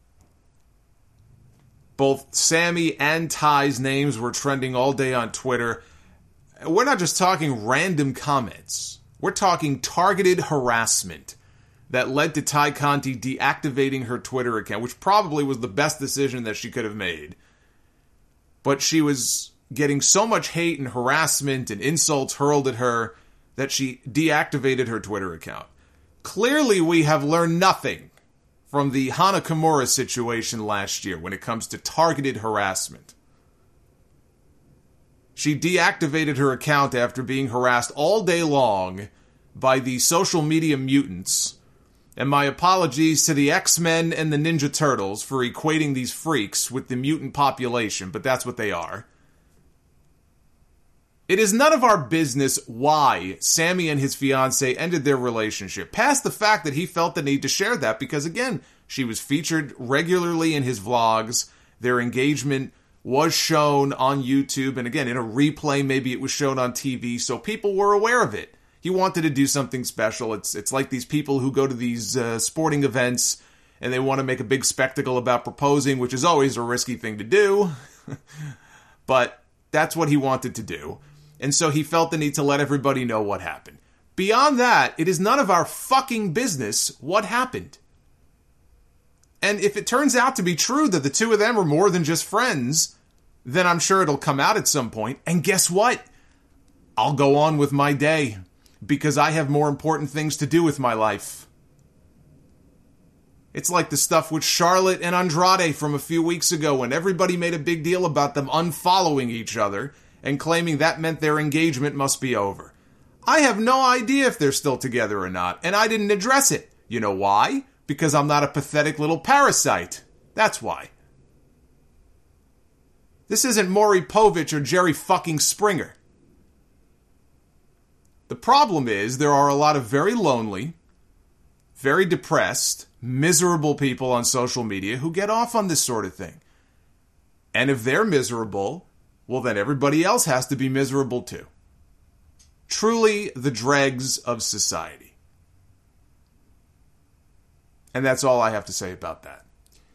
Both Sammy and Ty's names were trending all day on Twitter. We're not just talking random comments. We're talking targeted harassment that led to Ty Conti deactivating her Twitter account, which probably was the best decision that she could have made. But she was getting so much hate and harassment and insults hurled at her that she deactivated her Twitter account. Clearly, we have learned nothing from the Hana Kimura situation last year when it comes to targeted harassment. She deactivated her account after being harassed all day long by the social media mutants. And my apologies to the X-Men and the Ninja Turtles for equating these freaks with the mutant population, but that's what they are. It is none of our business why Sammy and his fiancée ended their relationship, past the fact that he felt the need to share that because, again, she was featured regularly in his vlogs. Their engagement was shown on YouTube, and again, in a replay, maybe it was shown on T V, so people were aware of it. He wanted to do something special. It's it's like these people who go to these uh, sporting events, and they want to make a big spectacle about proposing, which is always a risky thing to do. But that's what he wanted to do. And so he felt the need to let everybody know what happened. Beyond that, it is none of our fucking business what happened. And if it turns out to be true that the two of them are more than just friends, then I'm sure it'll come out at some point. And guess what? I'll go on with my day, because I have more important things to do with my life. It's like the stuff with Charlotte and Andrade from a few weeks ago when everybody made a big deal about them unfollowing each other and claiming that meant their engagement must be over. I have no idea if they're still together or not, and I didn't address it. You know why? Because I'm not a pathetic little parasite. That's why. This isn't Maury Povich or Jerry fucking Springer. The problem is there are a lot of very lonely, very depressed, miserable people on social media who get off on this sort of thing. And if they're miserable, well then everybody else has to be miserable too. Truly the dregs of society. And that's all I have to say about that.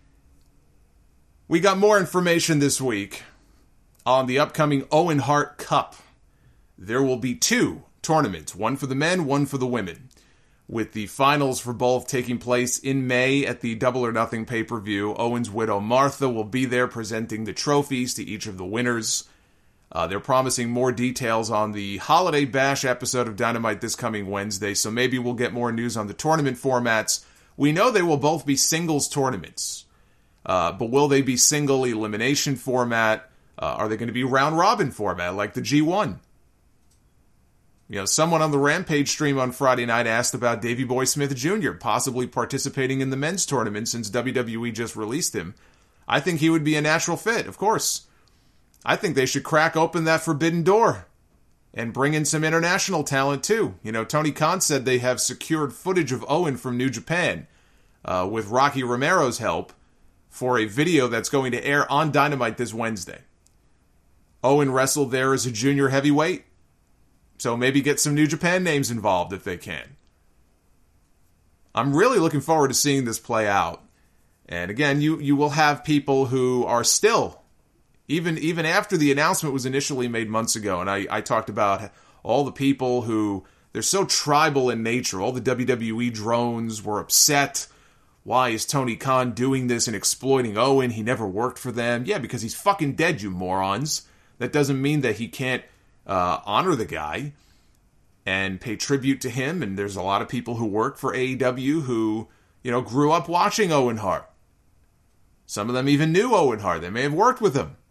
We got more information this week on the upcoming Owen Hart Cup. There will be two tournaments, one for the men, one for the women, with the finals for both taking place in May at the Double or Nothing pay-per-view. Owen's widow Martha will be there presenting the trophies to each of the winners. Uh, they're promising more details on the Holiday Bash episode of Dynamite this coming Wednesday, so maybe we'll get more news on the tournament formats. We know they will both be singles tournaments, uh, but will they be single elimination format? Uh, are they going to be round-robin format like the G one? You know, someone on the Rampage stream on Friday night asked about Davey Boy Smith Junior possibly participating in the men's tournament since W W E just released him. I think he would be a natural fit, of course. I think they should crack open that forbidden door and bring in some international talent too. You know, Tony Khan said they have secured footage of Owen from New Japan uh, with Rocky Romero's help for a video that's going to air on Dynamite this Wednesday. Owen wrestled there as a junior heavyweight. So maybe get some New Japan names involved if they can. I'm really looking forward to seeing this play out. And again, you, you will have people who are still, even even after the announcement was initially made months ago, and I, I talked about all the people who, they're so tribal in nature. All the W W E drones were upset. Why is Tony Khan doing this and exploiting Owen? He never worked for them. Yeah, because he's fucking dead, you morons. That doesn't mean that he can't Uh, honor the guy and pay tribute to him. And there's a lot of people who work for A E W who, you know, grew up watching Owen Hart. Some of them even knew Owen Hart. They may have worked with him.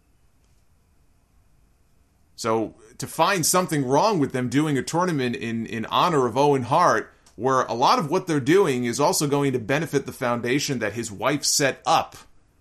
So to find something wrong with them doing a tournament in, in honor of Owen Hart, where a lot of what they're doing is also going to benefit the foundation that his wife set up.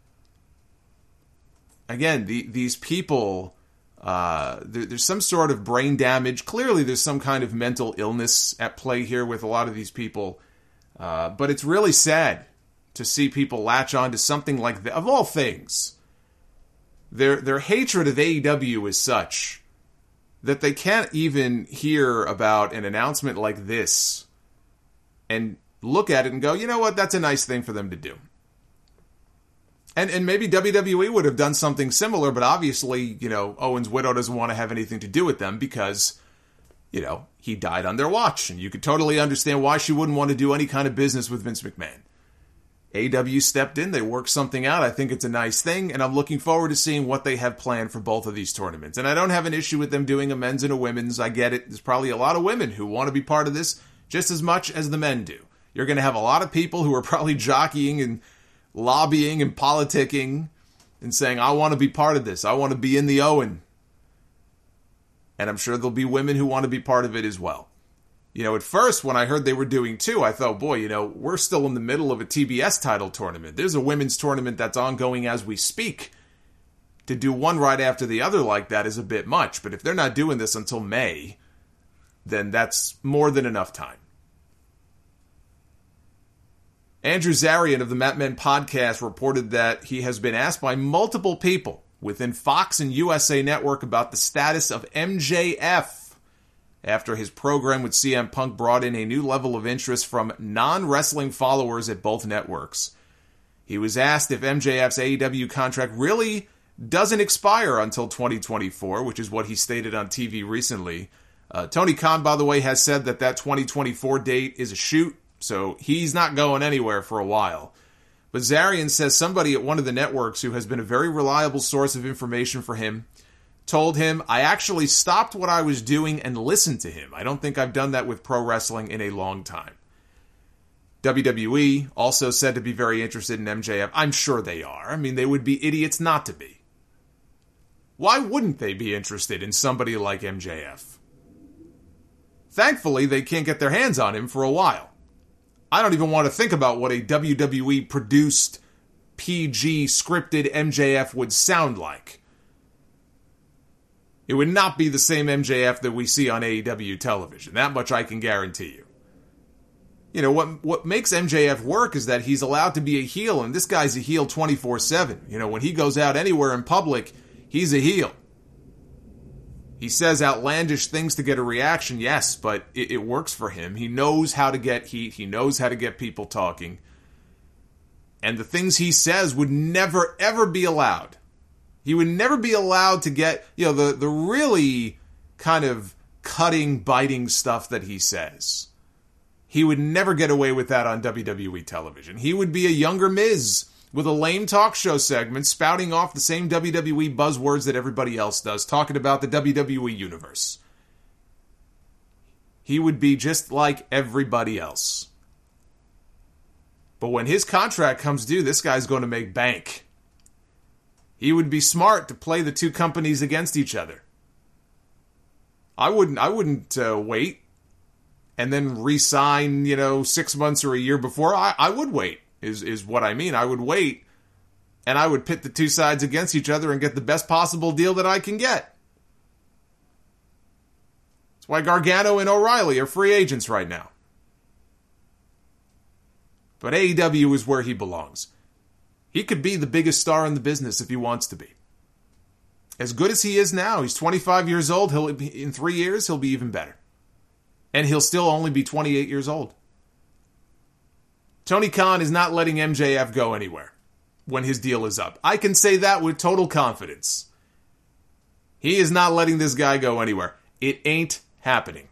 Again, the, these people... Uh, there, there's some sort of brain damage. Clearly, there's some kind of mental illness at play here with a lot of these people. Uh, but it's really sad to see people latch on to something like that. Of all things, their their hatred of A E W is such that they can't even hear about an announcement like this and look at it and go, you know what, that's a nice thing for them to do. And and maybe W W E would have done something similar, but obviously, you know, Owen's widow doesn't want to have anything to do with them because, you know, he died on their watch. And you could totally understand why she wouldn't want to do any kind of business with Vince McMahon. A E W stepped in, they worked something out. I think it's a nice thing, and I'm looking forward to seeing what they have planned for both of these tournaments. And I don't have an issue with them doing a men's and a women's. I get it. There's probably a lot of women who want to be part of this just as much as the men do. You're going to have a lot of people who are probably jockeying and lobbying and politicking and saying, I want to be part of this. I want to be in the Owen. And I'm sure there'll be women who want to be part of it as well. You know, at first, when I heard they were doing two, I thought, boy, you know, we're still in the middle of a T B S title tournament. There's a women's tournament that's ongoing as we speak. To do one right after the other like that is a bit much. But if they're not doing this until May, then that's more than enough time. Andrew Zarian of the Mat Men podcast reported that he has been asked by multiple people within Fox and U S A Network about the status of M J F after his program with C M Punk brought in a new level of interest from non-wrestling followers at both networks. He was asked if M J F's A E W contract really doesn't expire until twenty twenty-four, which is what he stated on T V recently. Uh, Tony Khan, by the way, has said that that twenty twenty-four date is a shoot, so he's not going anywhere for a while. But Zarian says somebody at one of the networks who has been a very reliable source of information for him told him, I actually stopped what I was doing and listened to him. I don't think I've done that with pro wrestling in a long time. W W E also said to be very interested in M J F. I'm sure they are. I mean, they would be idiots not to be. Why wouldn't they be interested in somebody like M J F? Thankfully, they can't get their hands on him for a while. I don't even want to think about what a W W E-produced, P G, scripted M J F would sound like. It would not be the same M J F that we see on A E W television. That much I can guarantee you. You know, what what makes M J F work is that he's allowed to be a heel, and this guy's a heel twenty-four seven. You know, when he goes out anywhere in public, he's a heel. He says outlandish things to get a reaction, yes, but it, it works for him. He knows how to get heat. He knows how to get people talking. And the things he says would never, ever be allowed. He would never be allowed to get, you know, the, the really kind of cutting, biting stuff that he says. He would never get away with that on W W E television. He would be a younger Miz with a lame talk show segment spouting off the same W W E buzzwords that everybody else does, talking about the W W E universe. He would be just like everybody else. But when his contract comes due, this guy's going to make bank. He would be smart to play the two companies against each other. I wouldn't I wouldn't uh, wait and then re-sign, you know, six months or a year before. I, I would wait, is, is what I mean. I would wait, and I would pit the two sides against each other and get the best possible deal that I can get. That's why Gargano and O'Reilly are free agents right now. But A E W is where he belongs. He could be the biggest star in the business if he wants to be. As good as he is now, he's twenty-five years old. He'll in three years, he'll be even better. And he'll still only be twenty-eight years old. Tony Khan is not letting M J F go anywhere when his deal is up. I can say that with total confidence. He is not letting this guy go anywhere. It ain't happening.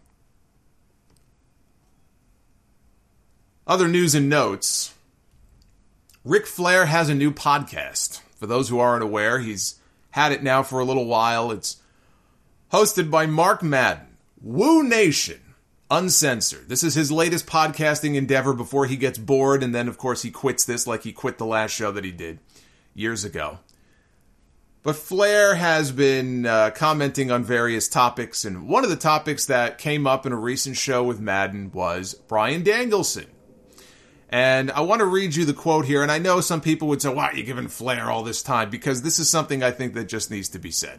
Other news and notes. Ric Flair has a new podcast. For those who aren't aware, he's had it now for a little while. It's hosted by Mark Madden. Woo Nation. Uncensored. This is his latest podcasting endeavor before he gets bored, and then, of course, he quits this like he quit the last show that he did years ago. But Flair has been uh, commenting on various topics, and one of the topics that came up in a recent show with Madden was Bryan Danielson. And I want to read you the quote here, and I know some people would say, why are you giving Flair all this time? Because this is something I think that just needs to be said.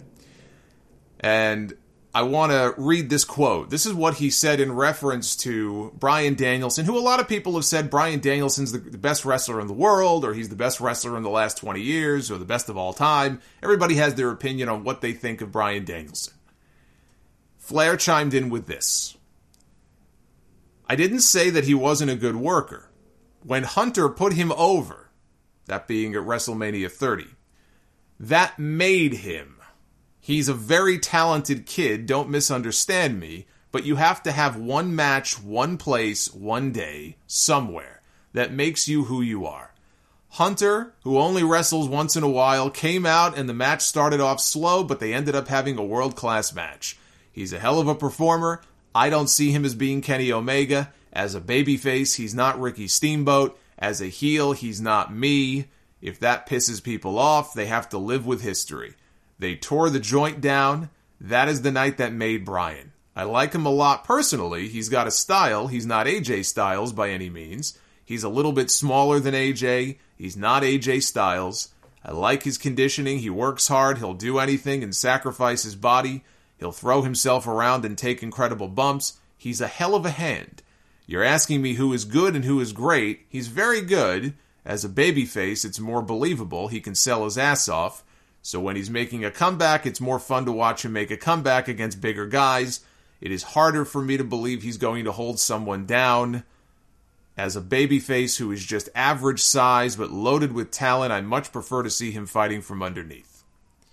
And I want to read this quote. This is what he said in reference to Bryan Danielson, who a lot of people have said Bryan Danielson's the, the best wrestler in the world, or he's the best wrestler in the last twenty years, or the best of all time. Everybody has their opinion on what they think of Bryan Danielson. Flair chimed in with this. I didn't say that he wasn't a good worker. When Hunter put him over, that being at WrestleMania thirty, that made him. He's a very talented kid, don't misunderstand me, but you have to have one match, one place, one day, somewhere, that makes you who you are. Hunter, who only wrestles once in a while, came out and the match started off slow, but they ended up having a world-class match. He's a hell of a performer. I don't see him as being Kenny Omega. As a babyface, he's not Ricky Steamboat. As a heel, he's not me. If that pisses people off, they have to live with history. They tore the joint down. That is the night that made Bryan. I like him a lot personally. He's got a style. He's not A J Styles by any means. He's a little bit smaller than A J. He's not A J Styles. I like his conditioning. He works hard. He'll do anything and sacrifice his body. He'll throw himself around and take incredible bumps. He's a hell of a hand. You're asking me who is good and who is great. He's very good. As a babyface, it's more believable. He can sell his ass off. So when he's making a comeback, it's more fun to watch him make a comeback against bigger guys. It is harder for me to believe he's going to hold someone down. As a babyface who is just average size but loaded with talent, I much prefer to see him fighting from underneath.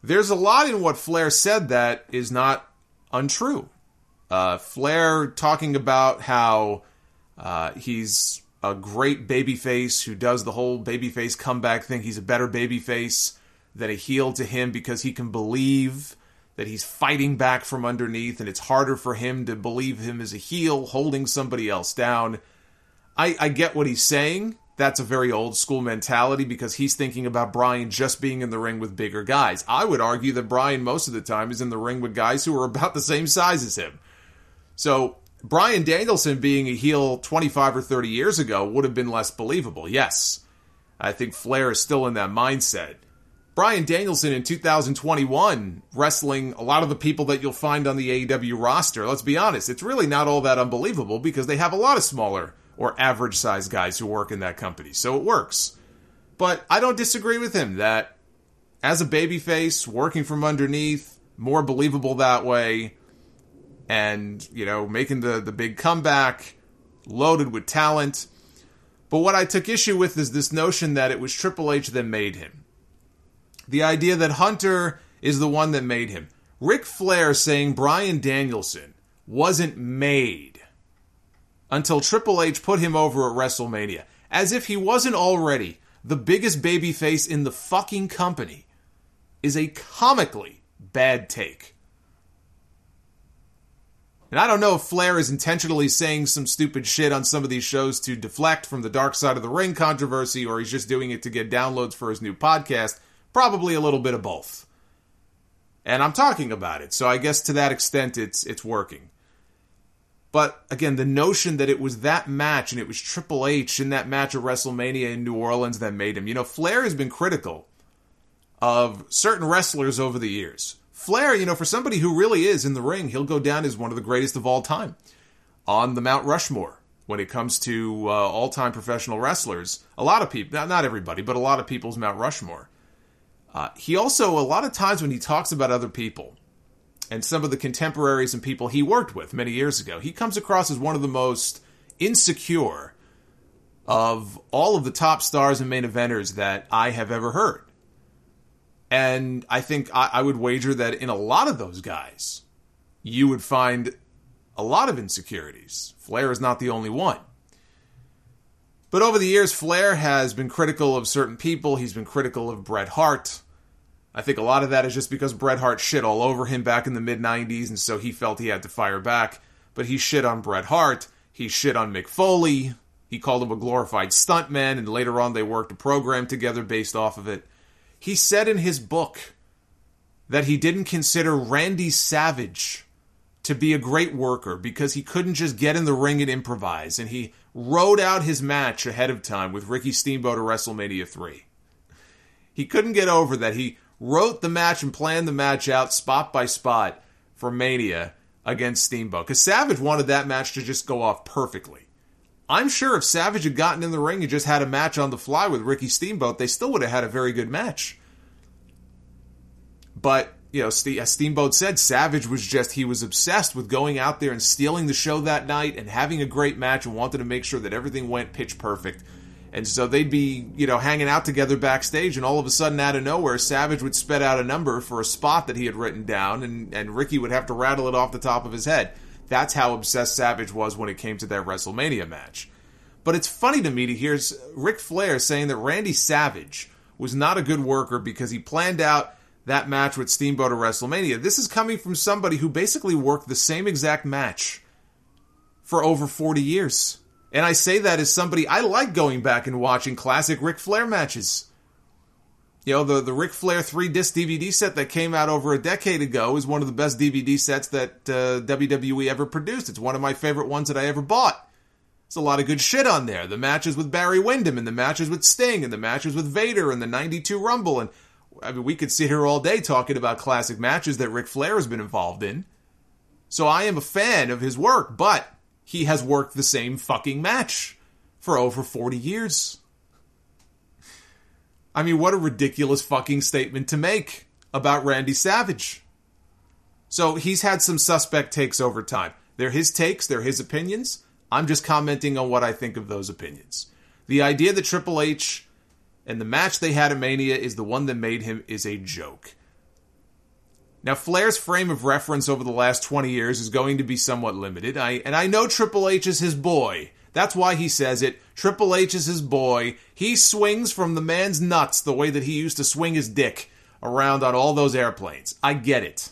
there's a lot in what Flair said that is not untrue. Uh, Flair talking about how uh, he's a great babyface who does the whole babyface comeback thing. He's a better babyface than a heel to him because he can believe that he's fighting back from underneath, and it's harder for him to believe him as a heel holding somebody else down. I, I get what he's saying. That's a very old school mentality because he's thinking about Bryan just being in the ring with bigger guys. I would argue that Bryan most of the time is in the ring with guys who are about the same size as him. So Bryan Danielson being a heel twenty-five or thirty years ago would have been less believable. Yes, I think Flair is still in that mindset. Bryan Danielson in two thousand twenty-one wrestling a lot of the people that you'll find on the A E W roster. Let's be honest, it's really not all that unbelievable because they have a lot of smaller or average-sized guys who work in that company, so it works. But I don't disagree with him that as a babyface, working from underneath, more believable that way, and, you know, making the, the big comeback, loaded with talent. But what I took issue with is this notion that it was Triple H that made him. The idea that Hunter is the one that made him. Ric Flair saying Bryan Danielson wasn't made until Triple H put him over at WrestleMania, as if he wasn't already the biggest babyface in the fucking company, is a comically bad take. And I don't know if Flair is intentionally saying some stupid shit on some of these shows to deflect from the Dark Side of the Ring controversy, or he's just doing it to get downloads for his new podcast. Probably a little bit of both. And I'm talking about it, so I guess to that extent it's it's working. But, again, the notion that it was that match and it was Triple H in that match at WrestleMania in New Orleans that made him. You know, Flair has been critical of certain wrestlers over the years. Flair, you know, for somebody who really is in the ring, he'll go down as one of the greatest of all time. On the Mount Rushmore, when it comes to uh, all-time professional wrestlers. A lot of people, not, not everybody, but a lot of people's Mount Rushmore. Uh, he also, a lot of times when he talks about other people, and some of the contemporaries and people he worked with many years ago, he comes across as one of the most insecure of all of the top stars and main eventers that I have ever heard. And I think I, I would wager that in a lot of those guys, you would find a lot of insecurities. Flair is not the only one. But over the years, Flair has been critical of certain people. He's been critical of Bret Hart. I think a lot of that is just because Bret Hart shit all over him back in the mid nineties, and so he felt he had to fire back. But he shit on Bret Hart. He shit on Mick Foley. He called him a glorified stuntman, and later on they worked a program together based off of it. He said in his book that he didn't consider Randy Savage to be a great worker because he couldn't just get in the ring and improvise, and he wrote out his match ahead of time with Ricky Steamboat at WrestleMania three. He couldn't get over that. He wrote the match and planned the match out spot by spot for Mania against Steamboat. Because Savage wanted that match to just go off perfectly. I'm sure if Savage had gotten in the ring and just had a match on the fly with Ricky Steamboat, they still would have had a very good match. But, you know, as Steamboat said, Savage was just, he was obsessed with going out there and stealing the show that night and having a great match and wanted to make sure that everything went pitch perfect. And so they'd be, you know, hanging out together backstage, and all of a sudden, out of nowhere, Savage would spit out a number for a spot that he had written down, and, and Ricky would have to rattle it off the top of his head. That's how obsessed Savage was when it came to that WrestleMania match. But it's funny to me to hear Ric Flair saying that Randy Savage was not a good worker because he planned out that match with Steamboat at WrestleMania. This is coming from somebody who basically worked the same exact match for over forty years. And I say that as somebody, I like going back and watching classic Ric Flair matches. You know, the, the Ric Flair three-disc D V D set that came out over a decade ago is one of the best D V D sets that uh, W W E ever produced. It's one of my favorite ones that I ever bought. There's a lot of good shit on there. The matches with Barry Windham, and the matches with Sting, and the matches with Vader, and the ninety-two Rumble. And I mean, we could sit here all day talking about classic matches that Ric Flair has been involved in. So I am a fan of his work, but he has worked the same fucking match for over forty years. I mean, what a ridiculous fucking statement to make about Randy Savage. So he's had some suspect takes over time. They're his takes, they're his opinions. I'm just commenting on what I think of those opinions. The idea that Triple H and the match they had at Mania is the one that made him is a joke. Now, Flair's frame of reference over the last twenty years is going to be somewhat limited, I, and I know Triple H is his boy. That's why he says it. Triple H is his boy. He swings from the man's nuts the way that he used to swing his dick around on all those airplanes. I get it.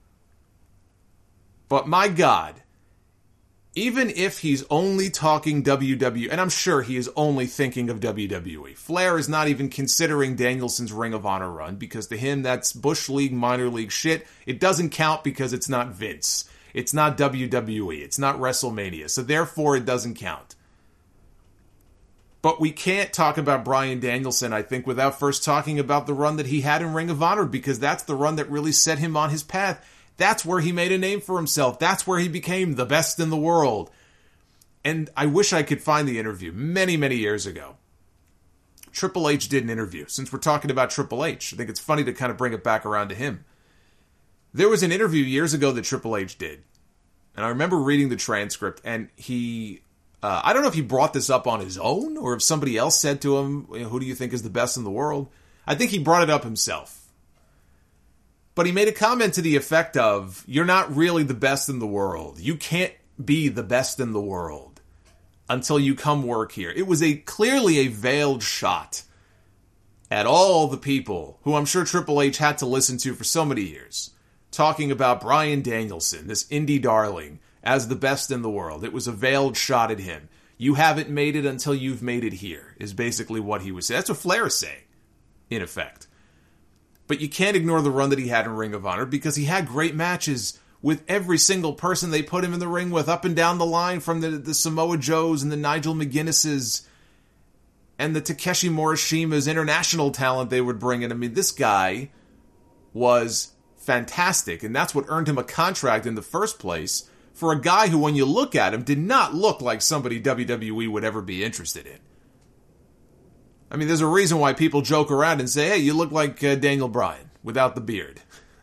But my God, even if he's only talking W W E, and I'm sure he is only thinking of W W E, Flair is not even considering Danielson's Ring of Honor run, because to him that's Bush League minor league shit. It doesn't count because it's not Vince. It's not W W E. It's not WrestleMania. So therefore it doesn't count. But we can't talk about Bryan Danielson, I think, without first talking about the run that he had in Ring of Honor, because that's the run that really set him on his path. That's where he made a name for himself. That's where he became the best in the world. And I wish I could find the interview many, many years ago. Triple H did an interview. Since we're talking about Triple H, I think it's funny to kind of bring it back around to him. There was an interview years ago that Triple H did. And I remember reading the transcript, and he... Uh, I don't know if he brought this up on his own, or if somebody else said to him, who do you think is the best in the world? I think he brought it up himself. But he made a comment to the effect of, you're not really the best in the world. You can't be the best in the world until you come work here. It was a clearly a veiled shot at all the people who I'm sure Triple H had to listen to for so many years, talking about Bryan Danielson, this indie darling, as the best in the world. It was a veiled shot at him. You haven't made it until you've made it here, is basically what he was saying. That's what Flair is saying, in effect. But you can't ignore the run that he had in Ring of Honor, because he had great matches with every single person they put him in the ring with, up and down the line, from the, the Samoa Joes and the Nigel McGuinnesses and the Takeshi Morishima's international talent they would bring in. I mean, this guy was fantastic, and that's what earned him a contract in the first place, for a guy who, when you look at him, did not look like somebody W W E would ever be interested in. I mean, there's a reason why people joke around and say, hey, you look like uh, Daniel Bryan without the beard.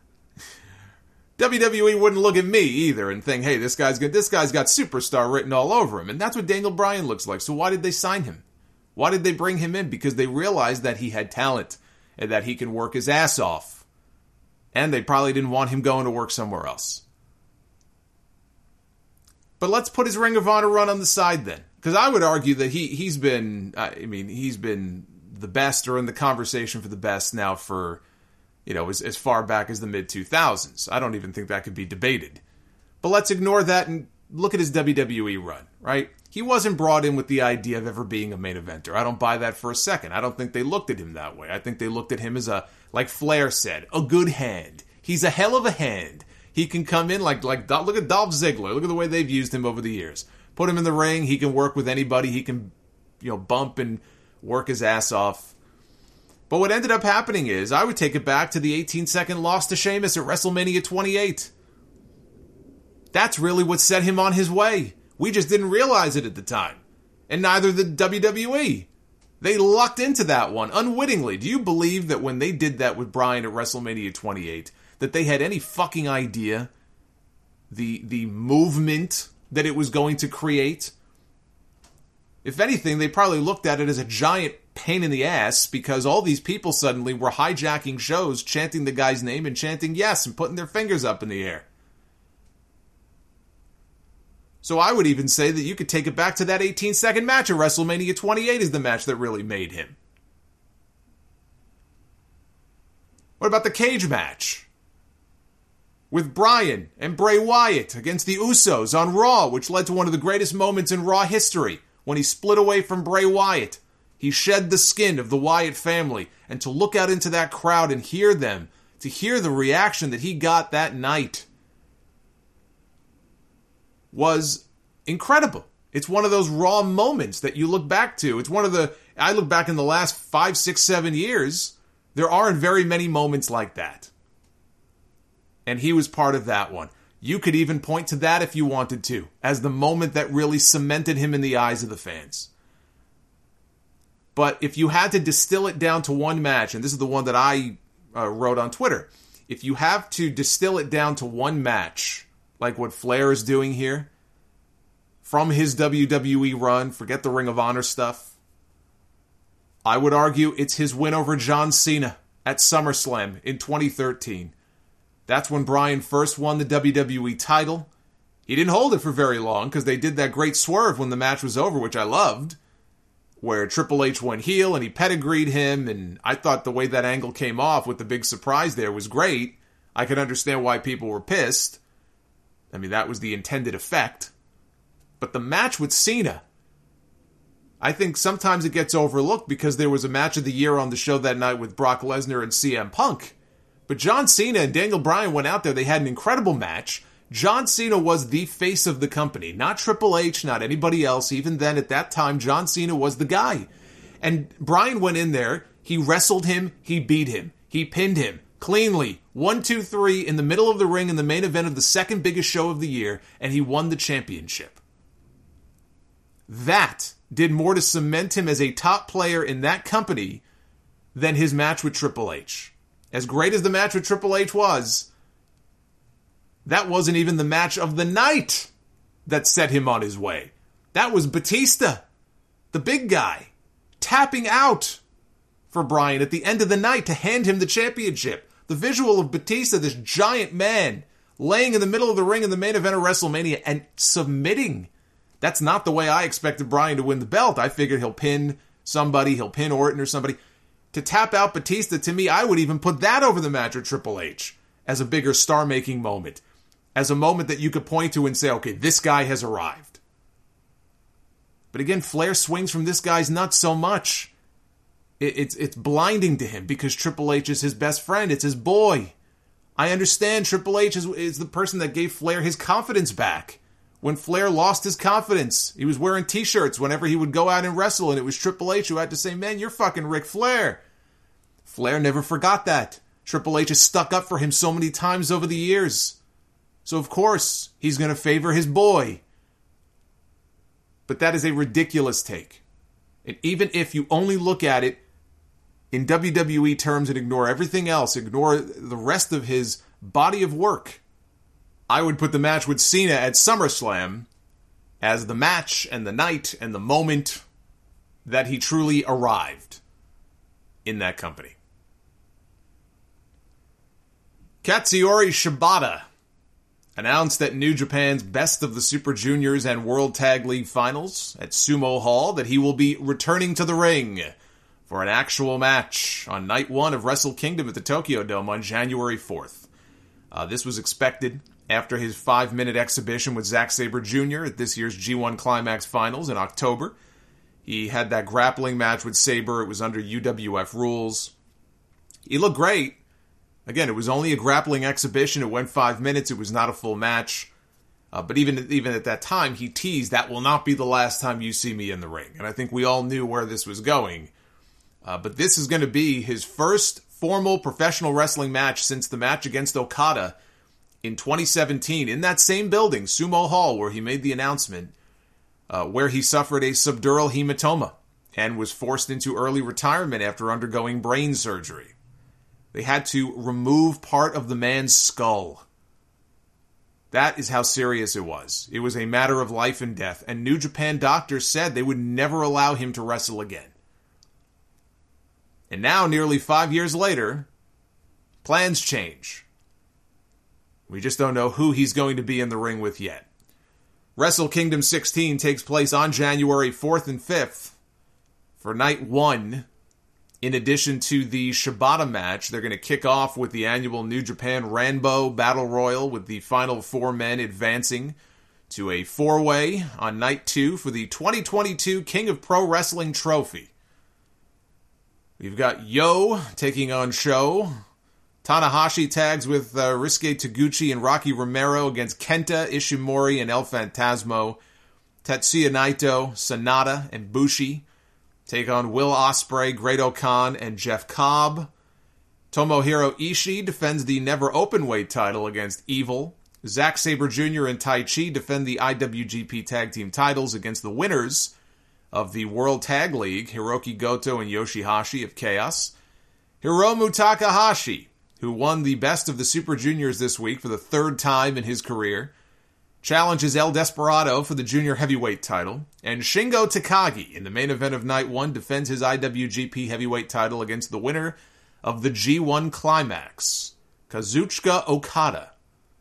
W W E wouldn't look at me either and think, hey, this guy's good. This guy's got superstar written all over him. And that's what Daniel Bryan looks like. So why did they sign him? Why did they bring him in? Because they realized that he had talent and that he can work his ass off. And they probably didn't want him going to work somewhere else. But let's put his Ring of Honor run on the side then. Because I would argue that he, he's been, I mean, he's been the best, or in the conversation for the best now for, you know, as, as far back as the mid two thousands. I don't even think that could be debated. But let's ignore that and look at his W W E run, right? He wasn't brought in with the idea of ever being a main eventer. I don't buy that for a second. I don't think they looked at him that way. I think they looked at him as a, like Flair said, a good hand. He's a hell of a hand. He can come in like, like, look at Dolph Ziggler. Look at the way they've used him over the years. Put him in the ring. He can work with anybody. He can, you know, bump and work his ass off. But what ended up happening is, I would take it back to the eighteen second loss to Sheamus at WrestleMania twenty-eight. That's really what set him on his way. We just didn't realize it at the time. And neither did W W E. They lucked into that one unwittingly. Do you believe that when they did that with Bryan at WrestleMania twenty-eight, that they had any fucking idea the the movement that it was going to create? If anything, they probably looked at it as a giant pain in the ass, because all these people suddenly were hijacking shows, chanting the guy's name and chanting yes and putting their fingers up in the air. So I would even say that you could take it back to that eighteen second match at WrestleMania twenty-eight is the match that really made him. What about the cage match with Bryan and Bray Wyatt against the Usos on Raw, which led to one of the greatest moments in Raw history, when he split away from Bray Wyatt? He shed the skin of the Wyatt family, and to look out into that crowd and hear them, to hear the reaction that he got that night, was incredible. It's one of those Raw moments that you look back to. It's one of the, I look back in the last five, six, seven years, there aren't very many moments like that. And he was part of that one. You could even point to that if you wanted to, as the moment that really cemented him in the eyes of the fans. But if you had to distill it down to one match, and this is the one that I uh, wrote on Twitter, if you have to distill it down to one match, like what Flair is doing here, from his W W E run, forget the Ring of Honor stuff, I would argue it's his win over John Cena at SummerSlam in twenty thirteen. That's when Bryan first won the W W E title. He didn't hold it for very long because they did that great swerve when the match was over, which I loved, where Triple H went heel and he pedigreed him, and I thought the way that angle came off with the big surprise there was great. I could understand why people were pissed. I mean, that was the intended effect. But the match with Cena, I think sometimes it gets overlooked because there was a match of the year on the show that night with Brock Lesnar and C M Punk. But John Cena and Daniel Bryan went out there. They had an incredible match. John Cena was the face of the company, not Triple H, not anybody else. Even then, at that time, John Cena was the guy. And Bryan went in there. He wrestled him. He beat him. He pinned him cleanly. One, two, three in the middle of the ring in the main event of the second biggest show of the year. And he won the championship. That did more to cement him as a top player in that company than his match with Triple H. As great as the match with Triple H was, that wasn't even the match of the night that set him on his way. That was Batista, the big guy, tapping out for Bryan at the end of the night to hand him the championship. The visual of Batista, this giant man, laying in the middle of the ring in the main event of WrestleMania and submitting. That's not the way I expected Bryan to win the belt. I figured he'll pin somebody, he'll pin Orton or somebody. To tap out Batista, to me, I would even put that over the match with Triple H as a bigger star-making moment. As a moment that you could point to and say, okay, this guy has arrived. But again, Flair swings from this guy's nuts so much. It, it's, it's blinding to him because Triple H is his best friend. It's his boy. I understand Triple H is, is the person that gave Flair his confidence back. When Flair lost his confidence, he was wearing t-shirts whenever he would go out and wrestle, and it was Triple H who had to say, man, you're fucking Ric Flair. Flair never forgot that. Triple H has stuck up for him so many times over the years. So, of course, he's going to favor his boy. But that is a ridiculous take. And even if you only look at it in W W E terms and ignore everything else, ignore the rest of his body of work, I would put the match with Cena at SummerSlam as the match and the night and the moment that he truly arrived in that company. Katsuyori Shibata announced that New Japan's Best of the Super Juniors and World Tag League Finals at Sumo Hall that he will be returning to the ring for an actual match on night one of Wrestle Kingdom at the Tokyo Dome on January fourth. Uh, this was expected after his five-minute exhibition with Zack Sabre Junior at this year's G one Climax Finals in October. He had that grappling match with Sabre. It was under U W F rules. He looked great. Again, it was only a grappling exhibition. It went five minutes. It was not a full match. Uh, but even, even at that time, he teased, that will not be the last time you see me in the ring. And I think we all knew where this was going. Uh, but this is going to be his first formal professional wrestling match since the match against Okada in twenty seventeen, in that same building, Sumo Hall, where he made the announcement, uh, where he suffered a subdural hematoma and was forced into early retirement after undergoing brain surgery. They had to remove part of the man's skull. That is how serious it was. It was a matter of life and death, and New Japan doctors said they would never allow him to wrestle again. And now, nearly five years later, plans change. We just don't know who he's going to be in the ring with yet. Wrestle Kingdom sixteen takes place on January fourth and fifth for night one. In addition to the Shibata match, they're going to kick off with the annual New Japan Ranbo Battle Royal with the final four men advancing to a four-way on night two for the twenty twenty-two King of Pro Wrestling Trophy. We've got Yo taking on Sho. Tanahashi tags with uh, Ryusuke Taguchi and Rocky Romero against Kenta, Ishimori, and El Phantasmo. Tetsuya Naito, Sonata, and Bushi take on Will Ospreay, Great-O-Khan, and Jeff Cobb. Tomohiro Ishii defends the Never Openweight title against Evil. Zack Sabre Junior and Tai Chi defend the I W G P Tag Team titles against the winners of the World Tag League, Hiroki Goto and Yoshihashi of Chaos. Hiromu Takahashi, who won the Best of the Super Juniors this week for the third time in his career, challenges El Desperado for the Junior Heavyweight title, and Shingo Takagi, in the main event of Night one, defends his I W G P Heavyweight title against the winner of the G one Climax, Kazuchika Okada.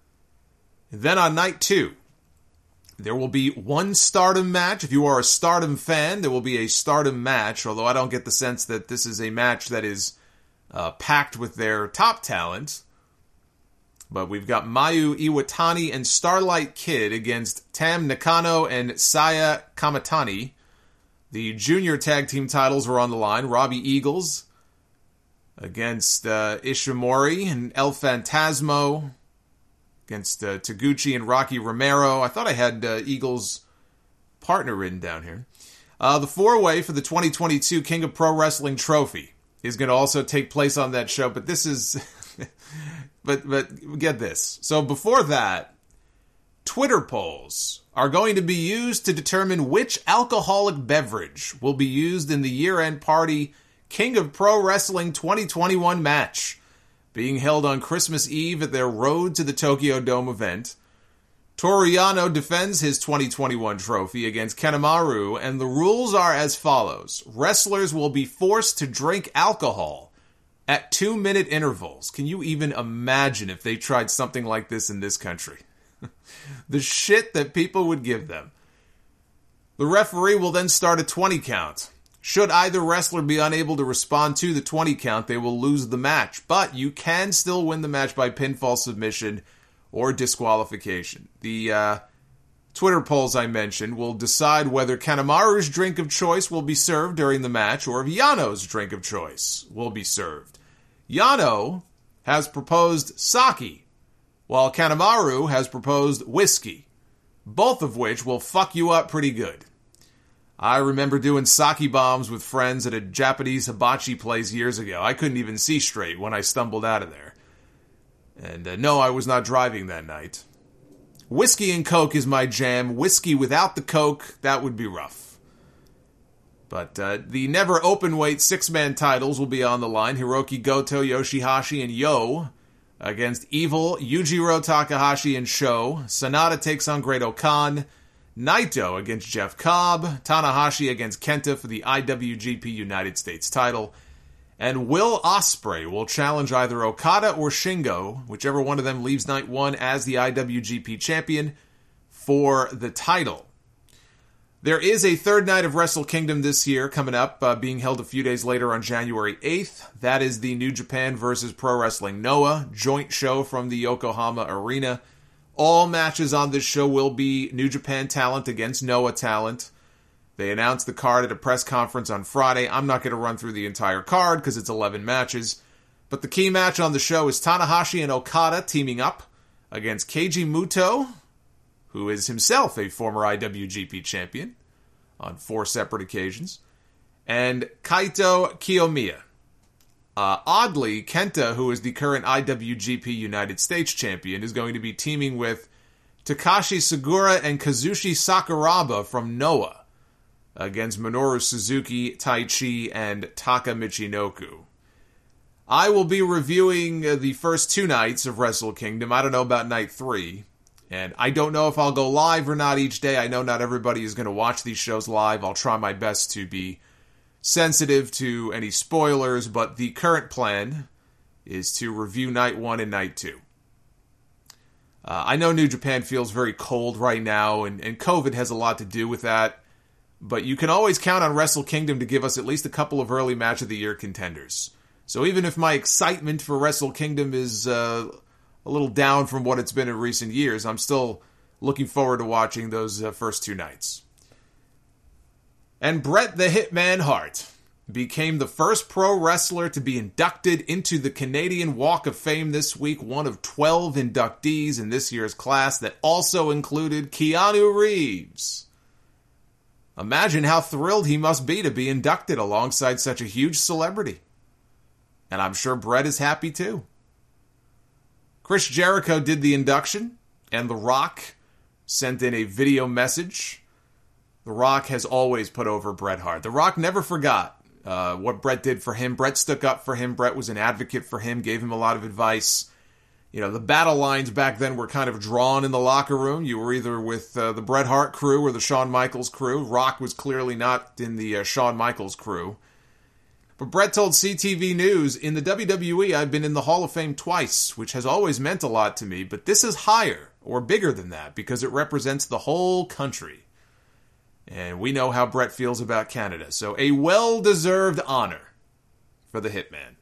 And then on night two, there will be one Stardom match. If you are a Stardom fan, there will be a Stardom match, although I don't get the sense that this is a match that is uh, packed with their top talent. But we've got Mayu Iwatani and Starlight Kid against Tam Nakano and Saya Kamatani. The junior tag team titles are on the line. Robbie Eagles against uh, Ishimori and El Phantasmo against uh, Taguchi and Rocky Romero. I thought I had uh, Eagles' partner written down here. Uh, the four-way for the twenty twenty-two King of Pro Wrestling Trophy is going to also take place on that show, but this is... but but get this. So before that, Twitter polls are going to be used to determine which alcoholic beverage will be used in the year-end party King of Pro Wrestling twenty twenty-one match, being held on Christmas Eve at their Road to the Tokyo Dome event. Toru Yano defends his twenty twenty-one trophy against Kanemaru, and the rules are as follows. Wrestlers will be forced to drink alcohol at two-minute intervals. Can you even imagine if they tried something like this in this country? The shit that people would give them. The referee will then start a twenty count. Should either wrestler be unable to respond to the twenty count, they will lose the match. But you can still win the match by pinfall submission or disqualification. The uh, Twitter polls I mentioned will decide whether Kanemaru's drink of choice will be served during the match or if Yano's drink of choice will be served. Yano has proposed sake, while Kanemaru has proposed whiskey, both of which will fuck you up pretty good. I remember doing sake bombs with friends at a Japanese hibachi place years ago. I couldn't even see straight when I stumbled out of there. And uh, no, I was not driving that night. Whiskey and Coke is my jam. Whiskey without the Coke, that would be rough. But uh, the never open-weight six-man titles will be on the line. Hiroki Goto, Yoshihashi, and Yo against Evil, Yujiro Takahashi, and Sho. Sanada takes on Great-O-Khan. Naito against Jeff Cobb. Tanahashi against Kenta for the I W G P United States title. And Will Ospreay will challenge either Okada or Shingo, whichever one of them leaves night one as the I W G P champion, for the title. There is a third night of Wrestle Kingdom this year coming up, uh, being held a few days later on January eighth. That is the New Japan versus Pro Wrestling Noah joint show from the Yokohama Arena. All matches on this show will be New Japan talent against Noah talent. They announced the card at a press conference on Friday. I'm not going to run through the entire card because it's eleven matches. But the key match on the show is Tanahashi and Okada teaming up against Keiji Muto, who is himself a former I W G P champion on four separate occasions, and Kaito Kiyomiya. Uh, oddly, Kenta, who is the current I W G P United States champion, is going to be teaming with Takashi Segura and Kazushi Sakuraba from Noah against Minoru Suzuki, Taichi, and Taka Michinoku. I will be reviewing uh, the first two nights of Wrestle Kingdom. I don't know about night three. And I don't know if I'll go live or not each day. I know not everybody is going to watch these shows live. I'll try my best to be sensitive to any spoilers, but the current plan is to review night one and night two. Uh, I know New Japan feels very cold right now, and, and COVID has a lot to do with that, but you can always count on Wrestle Kingdom to give us at least a couple of early Match of the Year contenders. So even if my excitement for Wrestle Kingdom is Uh, a little down from what it's been in recent years, I'm still looking forward to watching those uh, first two nights. And Bret the Hitman Hart became the first pro wrestler to be inducted into the Canadian Walk of Fame this week, one of twelve inductees in this year's class that also included Keanu Reeves. Imagine how thrilled he must be to be inducted alongside such a huge celebrity. And I'm sure Bret is happy too. Chris Jericho did the induction, and The Rock sent in a video message. The Rock has always put over Bret Hart. The Rock never forgot uh, what Bret did for him. Bret stuck up for him. Bret was an advocate for him, gave him a lot of advice. You know, the battle lines back then were kind of drawn in the locker room. You were either with uh, the Bret Hart crew or the Shawn Michaels crew. Rock was clearly not in the uh, Shawn Michaels crew. But Brett told C T V News, in the W W E, I've been in the Hall of Fame twice, which has always meant a lot to me, but this is higher or bigger than that because it represents the whole country. And we know how Brett feels about Canada, so a well-deserved honor for the Hitman.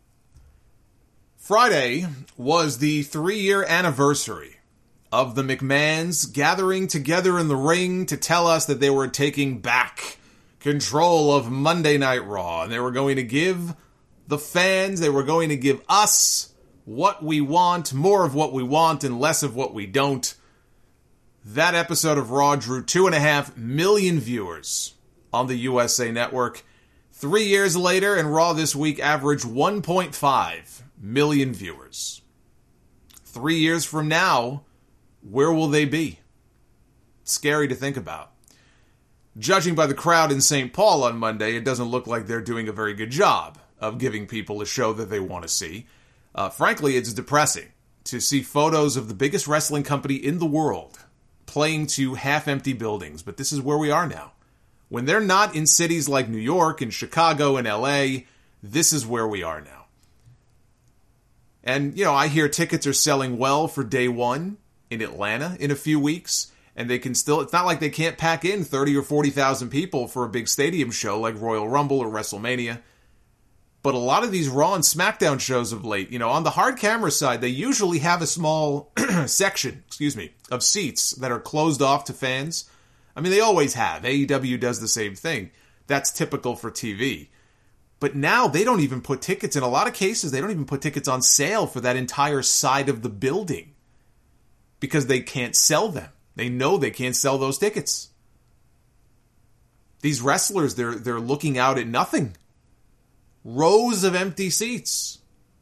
Friday was the three-year anniversary of the McMahons gathering together in the ring to tell us that they were taking back control of Monday Night Raw, and they were going to give the fans, they were going to give us what we want, more of what we want and less of what we don't. That episode of Raw drew two and a half million viewers on the U S A Network. Three years later, and Raw this week averaged one point five million viewers. Three years from now, where will they be? Scary to think about. Judging by the crowd in Saint Paul on Monday, it doesn't look like they're doing a very good job of giving people a show that they want to see. Uh, frankly, it's depressing to see photos of the biggest wrestling company in the world playing to half-empty buildings, but this is where we are now. When they're not in cities like New York and Chicago and L A, this is where we are now. And, you know, I hear tickets are selling well for day one in Atlanta in a few weeks, and they can still, it's not like they can't pack in thirty or forty thousand people for a big stadium show like Royal Rumble or WrestleMania. But a lot of these Raw and SmackDown shows of late, you know, on the hard camera side, they usually have a small section, excuse me, of seats that are closed off to fans. I mean, they always have. A E W does the same thing. That's typical for T V. But now they don't even put tickets, in a lot of cases, they don't even put tickets on sale for that entire side of the building because they can't sell them. They know they can't sell those tickets. These wrestlers, they're they're looking out at nothing. Rows of empty seats.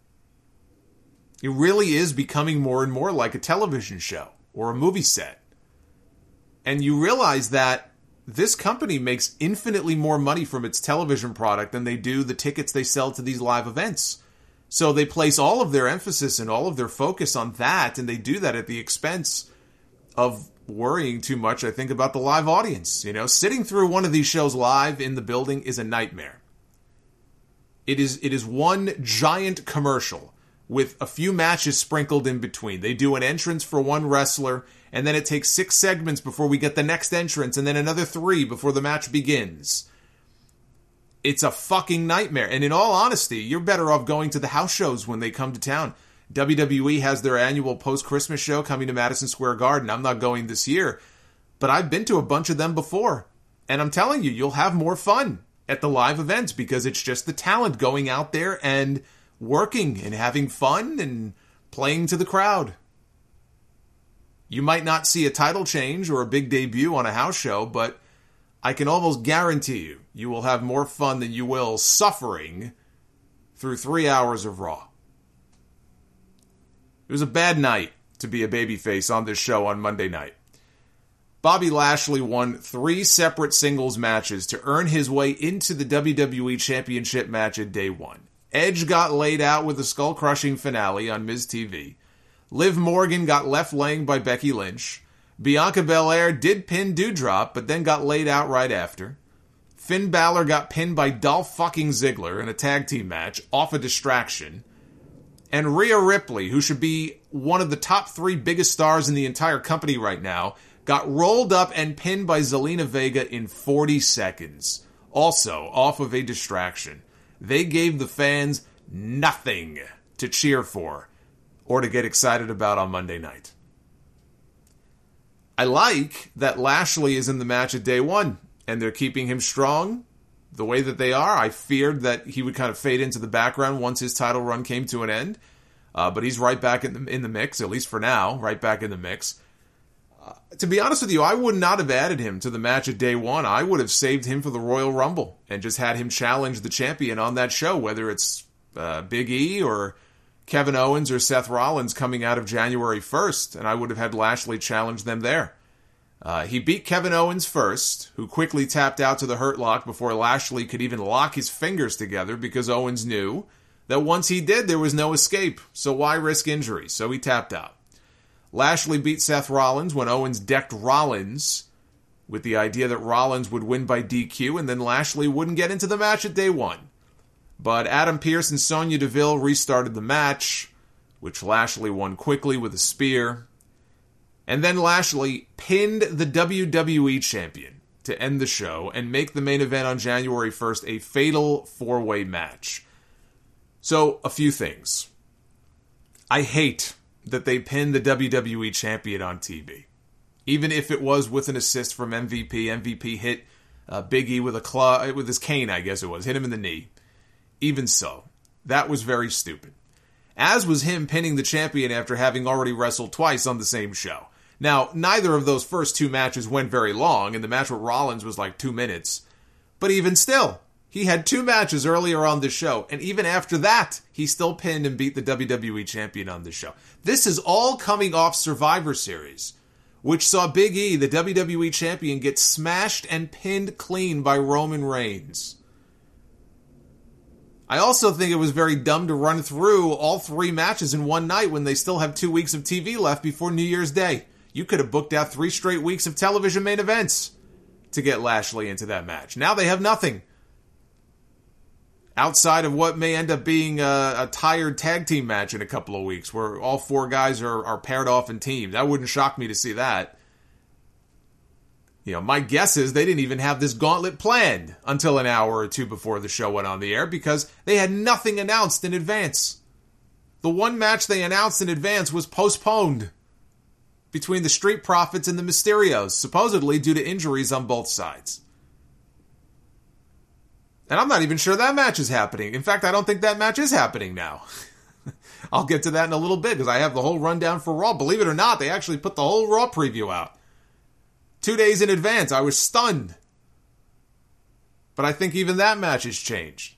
It really is becoming more and more like a television show or a movie set. And you realize that this company makes infinitely more money from its television product than they do the tickets they sell to these live events. So they place all of their emphasis and all of their focus on that, and they do that at the expense of worrying too much, I think, about the live audience. You know, sitting through one of these shows live in the building is a nightmare. It is it is one giant commercial with a few matches sprinkled in between. They do an entrance for one wrestler, and then it takes six segments before we get the next entrance, and then another three before the match begins. It's a fucking nightmare. And in all honesty, you're better off going to the house shows when they come to town. W W E has their annual post-Christmas show coming to Madison Square Garden. I'm not going this year, but I've been to a bunch of them before. And I'm telling you, you'll have more fun at the live events because it's just the talent going out there and working and having fun and playing to the crowd. You might not see a title change or a big debut on a house show, but I can almost guarantee you, you will have more fun than you will suffering through three hours of Raw. It was a bad night to be a babyface on this show on Monday night. Bobby Lashley won three separate singles matches to earn his way into the W W E Championship match at day one. Edge got laid out with a skull-crushing finale on Miz T V. Liv Morgan got left laying by Becky Lynch. Bianca Belair did pin Doudrop, but then got laid out right after. Finn Balor got pinned by Dolph fucking Ziggler in a tag team match off a distraction. And Rhea Ripley, who should be one of the top three biggest stars in the entire company right now, got rolled up and pinned by Zelina Vega in forty seconds. Also, off of a distraction. They gave the fans nothing to cheer for or to get excited about on Monday night. I like that Lashley is in the match at day one, and they're keeping him strong the way that they are. I feared that he would kind of fade into the background once his title run came to an end, uh, but he's right back in the, in the mix, at least for now, right back in the mix. Uh, to be honest with you, I would not have added him to the match at day one. I would have saved him for the Royal Rumble and just had him challenge the champion on that show, whether it's uh, Big E or Kevin Owens or Seth Rollins coming out of January first, and I would have had Lashley challenge them there. Uh, he beat Kevin Owens first, who quickly tapped out to the Hurt Lock before Lashley could even lock his fingers together because Owens knew that once he did, there was no escape, so why risk injury? So he tapped out. Lashley beat Seth Rollins when Owens decked Rollins with the idea that Rollins would win by D Q and then Lashley wouldn't get into the match at day one. But Adam Pearce and Sonya Deville restarted the match, which Lashley won quickly with a spear. And then Lashley pinned the W W E champion to end the show and make the main event on January first a fatal four-way match. So, a few things. I hate that they pinned the W W E champion on T V. Even if it was with an assist from M V P. M V P hit uh, Big E with a claw, with his cane, I guess it was. Hit him in the knee. Even so, that was very stupid. As was him pinning the champion after having already wrestled twice on the same show. Now, neither of those first two matches went very long, and the match with Rollins was like two minutes. But even still, he had two matches earlier on the show, and even after that, he still pinned and beat the W W E champion on the show. This is all coming off Survivor Series, which saw Big E, the W W E champion, get smashed and pinned clean by Roman Reigns. I also think it was very dumb to run through all three matches in one night when they still have two weeks of T V left before New Year's Day. You could have booked out three straight weeks of television main events to get Lashley into that match. Now they have nothing. Outside of what may end up being a, a tired tag team match in a couple of weeks where all four guys are, are paired off in teams. That wouldn't shock me to see that. You know, my guess is they didn't even have this gauntlet planned until an hour or two before the show went on the air because they had nothing announced in advance. The one match they announced in advance was postponed between the Street Profits and the Mysterios, supposedly due to injuries on both sides. And I'm not even sure that match is happening. In fact, I don't think that match is happening now. I'll get to that in a little bit because I have the whole rundown for Raw. Believe it or not, they actually put the whole Raw preview out. Two days in advance. I was stunned. But I think even that match has changed.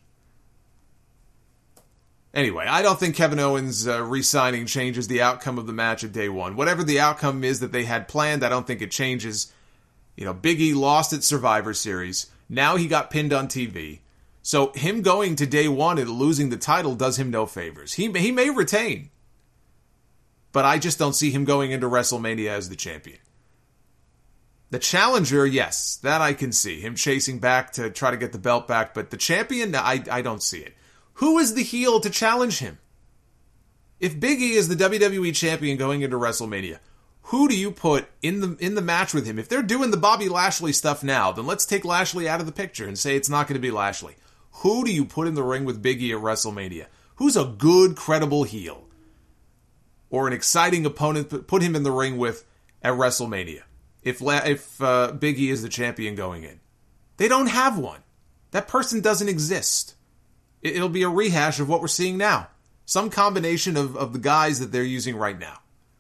Anyway, I don't think Kevin Owens uh, re-signing changes the outcome of the match at day one. Whatever the outcome is that they had planned, I don't think it changes. You know, Big E lost at Survivor Series. Now he got pinned on T V. So him going to day one and losing the title does him no favors. He, he may retain. But I just don't see him going into WrestleMania as the champion. The challenger, yes, that I can see. Him chasing back to try to get the belt back. But the champion, I, I don't see it. Who is the heel to challenge him? If Big E is the W W E champion going into WrestleMania, who do you put in the in the match with him? If they're doing the Bobby Lashley stuff now, then let's take Lashley out of the picture and say it's not going to be Lashley. Who do you put in the ring with Big E at WrestleMania? Who's a good, credible heel? Or an exciting opponent put him in the ring with at WrestleMania? If if uh, Big E is the champion going in. They don't have one. That person doesn't exist. It'll be a rehash of what we're seeing now. Some combination of, of the guys that they're using right now.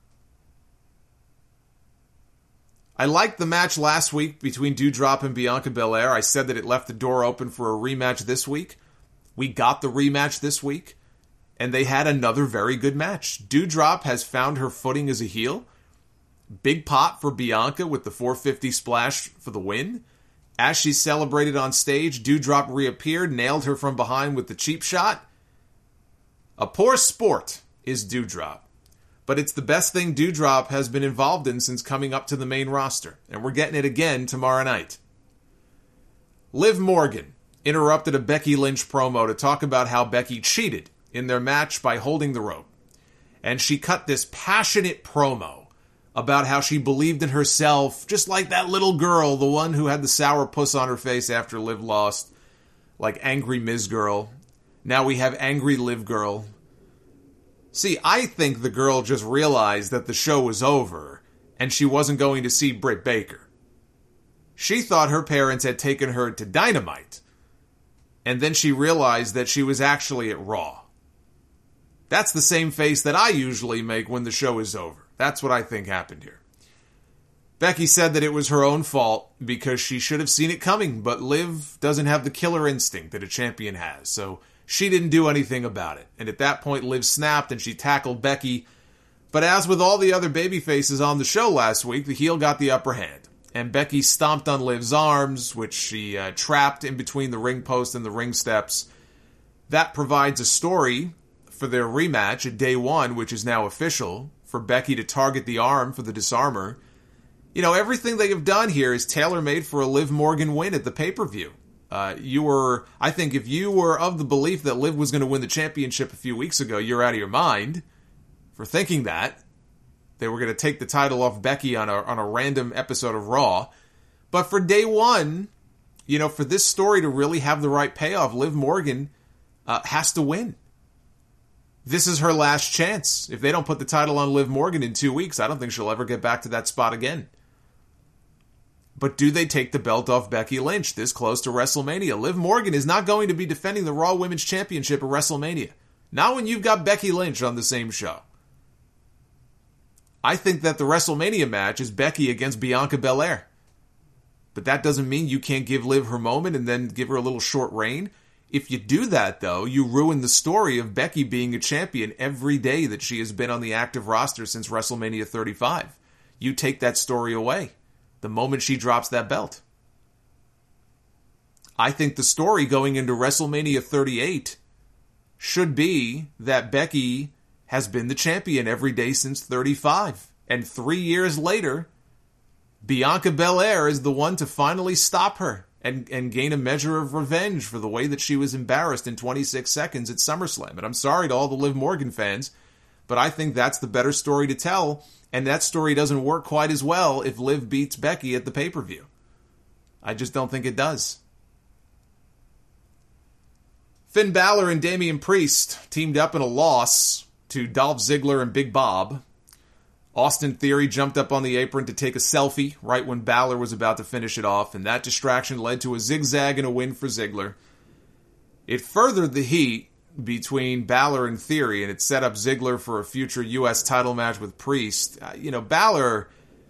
I liked the match last week between Doudrop and Bianca Belair. I said that it left the door open for a rematch this week. We got the rematch this week. And they had another very good match. Doudrop has found her footing as a heel. Big pot for Bianca with the four fifty splash for the win. As she celebrated on stage, Doudrop reappeared, nailed her from behind with the cheap shot. A poor sport is Doudrop. But it's the best thing Doudrop has been involved in since coming up to the main roster. And we're getting it again tomorrow night. Liv Morgan interrupted a Becky Lynch promo to talk about how Becky cheated in their match by holding the rope. And she cut this passionate promo about how she believed in herself, just like that little girl, the one who had the sour puss on her face after Liv lost, like Angry Miz Girl. Now we have Angry Liv Girl. See, I think the girl just realized that the show was over, and she wasn't going to see Britt Baker. She thought her parents had taken her to Dynamite, and then she realized that she was actually at Raw. That's the same face that I usually make when the show is over. That's what I think happened here. Becky said that it was her own fault because she should have seen it coming, but Liv doesn't have the killer instinct that a champion has, so she didn't do anything about it. And at that point, Liv snapped and she tackled Becky. But as with all the other babyfaces on the show last week, the heel got the upper hand. And Becky stomped on Liv's arms, which she uh, trapped in between the ring post and the ring steps. That provides a story for their rematch at day one, which is now official, for Becky to target the arm for the disarmer. You know, everything they have done here is tailor-made for a Liv Morgan win at the pay-per-view. Uh, you were, I think if you were of the belief that Liv was going to win the championship a few weeks ago, you're out of your mind for thinking that. They were going to take the title off Becky on a, on a random episode of Raw. But for day one, you know, for this story to really have the right payoff, Liv Morgan uh, has to win. This is her last chance. If they don't put the title on Liv Morgan in two weeks, I don't think she'll ever get back to that spot again. But do they take the belt off Becky Lynch this close to WrestleMania? Liv Morgan is not going to be defending the Raw Women's Championship at WrestleMania. Not when you've got Becky Lynch on the same show. I think that the WrestleMania match is Becky against Bianca Belair. But that doesn't mean you can't give Liv her moment and then give her a little short reign. If you do that, though, you ruin the story of Becky being a champion every day that she has been on the active roster since WrestleMania thirty-five. You take that story away the moment she drops that belt. I think the story going into WrestleMania thirty-eight should be that Becky has been the champion every day since thirty-five. And three years later, Bianca Belair is the one to finally stop her and, and gain a measure of revenge for the way that she was embarrassed in twenty-six seconds at SummerSlam. And I'm sorry to all the Liv Morgan fans, but I think that's the better story to tell, and that story doesn't work quite as well if Liv beats Becky at the pay-per-view. I just don't think it does. Finn Balor and Damian Priest teamed up in a loss to Dolph Ziggler and Big Bob. Austin Theory jumped up on the apron to take a selfie right when Balor was about to finish it off, and that distraction led to a zigzag and a win for Ziggler. It furthered the heat between Balor and Theory, and it set up Ziggler for a future U S title match with Priest. Uh, you know, Balor...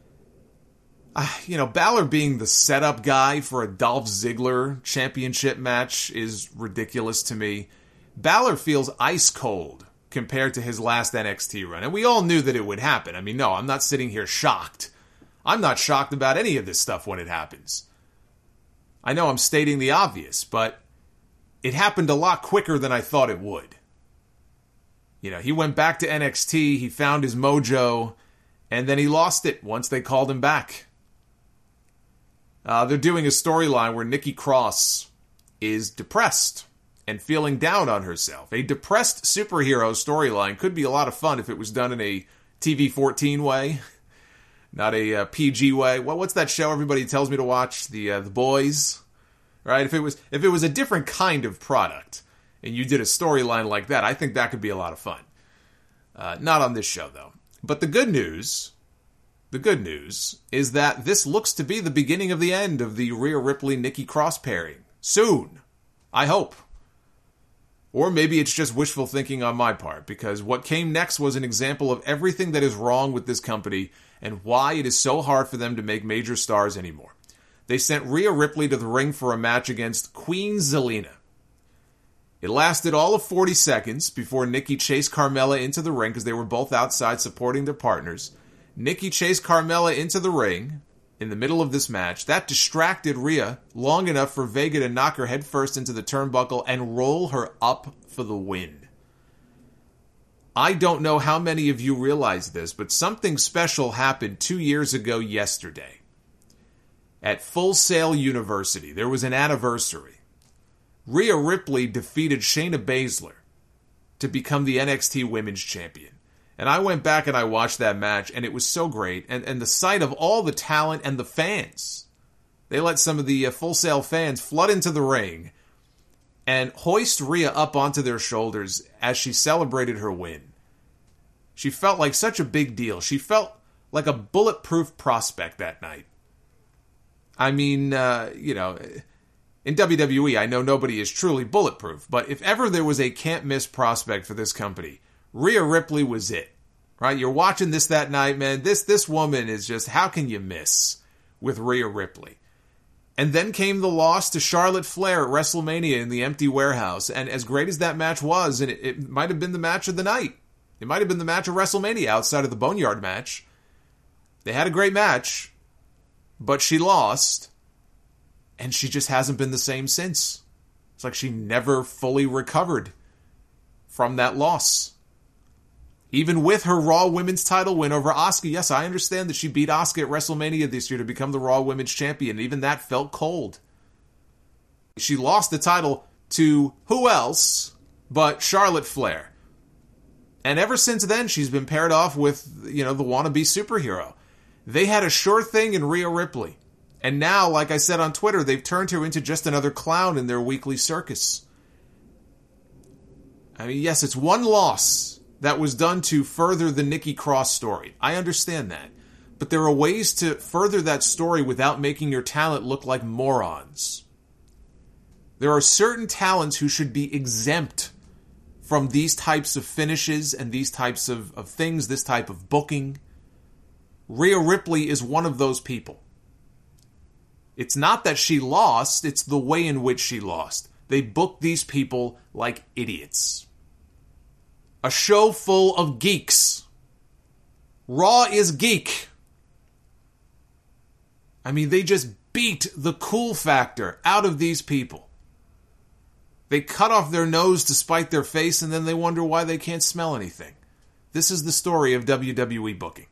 Uh, you know, Balor being the setup guy for a Dolph Ziggler championship match is ridiculous to me. Balor feels ice cold compared to his last N X T run. And we all knew that it would happen. I mean, no, I'm not sitting here shocked. I'm not shocked about any of this stuff when it happens. I know I'm stating the obvious, but it happened a lot quicker than I thought it would. You know, he went back to N X T, he found his mojo, and then he lost it once they called him back. Uh, they're doing a storyline where Nikki Cross is depressed and feeling down on herself. A depressed superhero storyline could be a lot of fun if it was done in a T V fourteen way, not a uh, P G way. Well, what's that show everybody tells me to watch? The uh, The Boys, right? If it was if it was a different kind of product and you did a storyline like that, I think that could be a lot of fun. Uh, not on this show though. But the good news, the good news is that this looks to be the beginning of the end of the Rhea Ripley-Nikki Cross pairing. Soon, I hope. Or maybe it's just wishful thinking on my part, because what came next was an example of everything that is wrong with this company and why it is so hard for them to make major stars anymore. They sent Rhea Ripley to the ring for a match against Queen Zelina. It lasted all of forty seconds before Nikki chased Carmella into the ring because they were both outside supporting their partners. Nikki chased Carmella into the ring in the middle of this match. That distracted Rhea long enough for Vega to knock her headfirst into the turnbuckle and roll her up for the win. I don't know how many of you realize this, but something special happened two years ago yesterday. At Full Sail University, there was an anniversary. Rhea Ripley defeated Shayna Baszler to become the N X T Women's Champion. And I went back and I watched that match, and it was so great. And, and the sight of all the talent and the fans. They let some of the uh, Full Sail fans flood into the ring and hoist Rhea up onto their shoulders as she celebrated her win. She felt like such a big deal. She felt like a bulletproof prospect that night. I mean, uh, you know, in W W E, I know nobody is truly bulletproof, but if ever there was a can't-miss prospect for this company, Rhea Ripley was it, right? You're watching this that night, man. This this woman is just, how can you miss with Rhea Ripley? And then came the loss to Charlotte Flair at WrestleMania in the empty warehouse. And as great as that match was, and it, it might have been the match of the night. It might have been the match of WrestleMania outside of the Boneyard match. They had a great match, but she lost, and she just hasn't been the same since. It's like she never fully recovered from that loss. Even with her Raw Women's title win over Asuka, yes, I understand that she beat Asuka at WrestleMania this year to become the Raw Women's Champion. Even that felt cold. She lost the title to who else but Charlotte Flair. And ever since then, she's been paired off with, you know, the wannabe superhero. They had a sure thing in Rhea Ripley. And now, like I said on Twitter, they've turned her into just another clown in their weekly circus. I mean, yes, it's one loss that was done to further the Nikki Cross story. I understand that. But there are ways to further that story without making your talent look like morons. There are certain talents who should be exempt from these types of finishes and these types of, of things, this type of booking. Rhea Ripley is one of those people. It's not that she lost, it's the way in which she lost. They booked these people like idiots. A show full of geeks. Raw is geek. I mean, they just beat the cool factor out of these people. They cut off their nose to spite their face, and then they wonder why they can't smell anything. This is the story of W W E booking.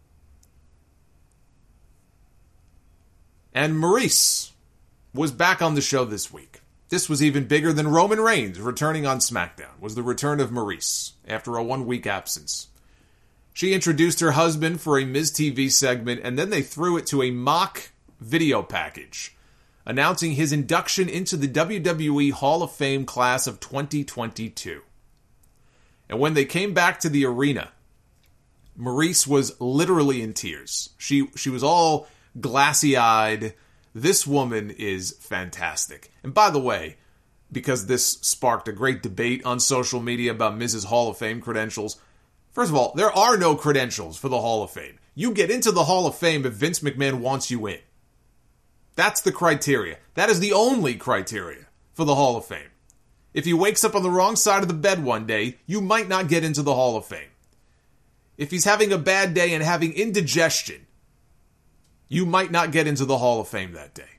And Maryse was back on the show this week. This was even bigger than Roman Reigns returning on SmackDown, was the return of Maryse after a one-week absence. She introduced her husband for a Miz T V segment, and then they threw it to a mock video package, announcing his induction into the W W E Hall of Fame class of twenty twenty-two. And when they came back to the arena, Maryse was literally in tears. She she was all glassy-eyed. This woman is fantastic. And by the way, because this sparked a great debate on social media about Miz's Hall of Fame credentials, first of all, there are no credentials for the Hall of Fame. You get into the Hall of Fame if Vince McMahon wants you in. That's the criteria. That is the only criteria for the Hall of Fame. If he wakes up on the wrong side of the bed one day, you might not get into the Hall of Fame. If he's having a bad day and having indigestion, you might not get into the Hall of Fame that day.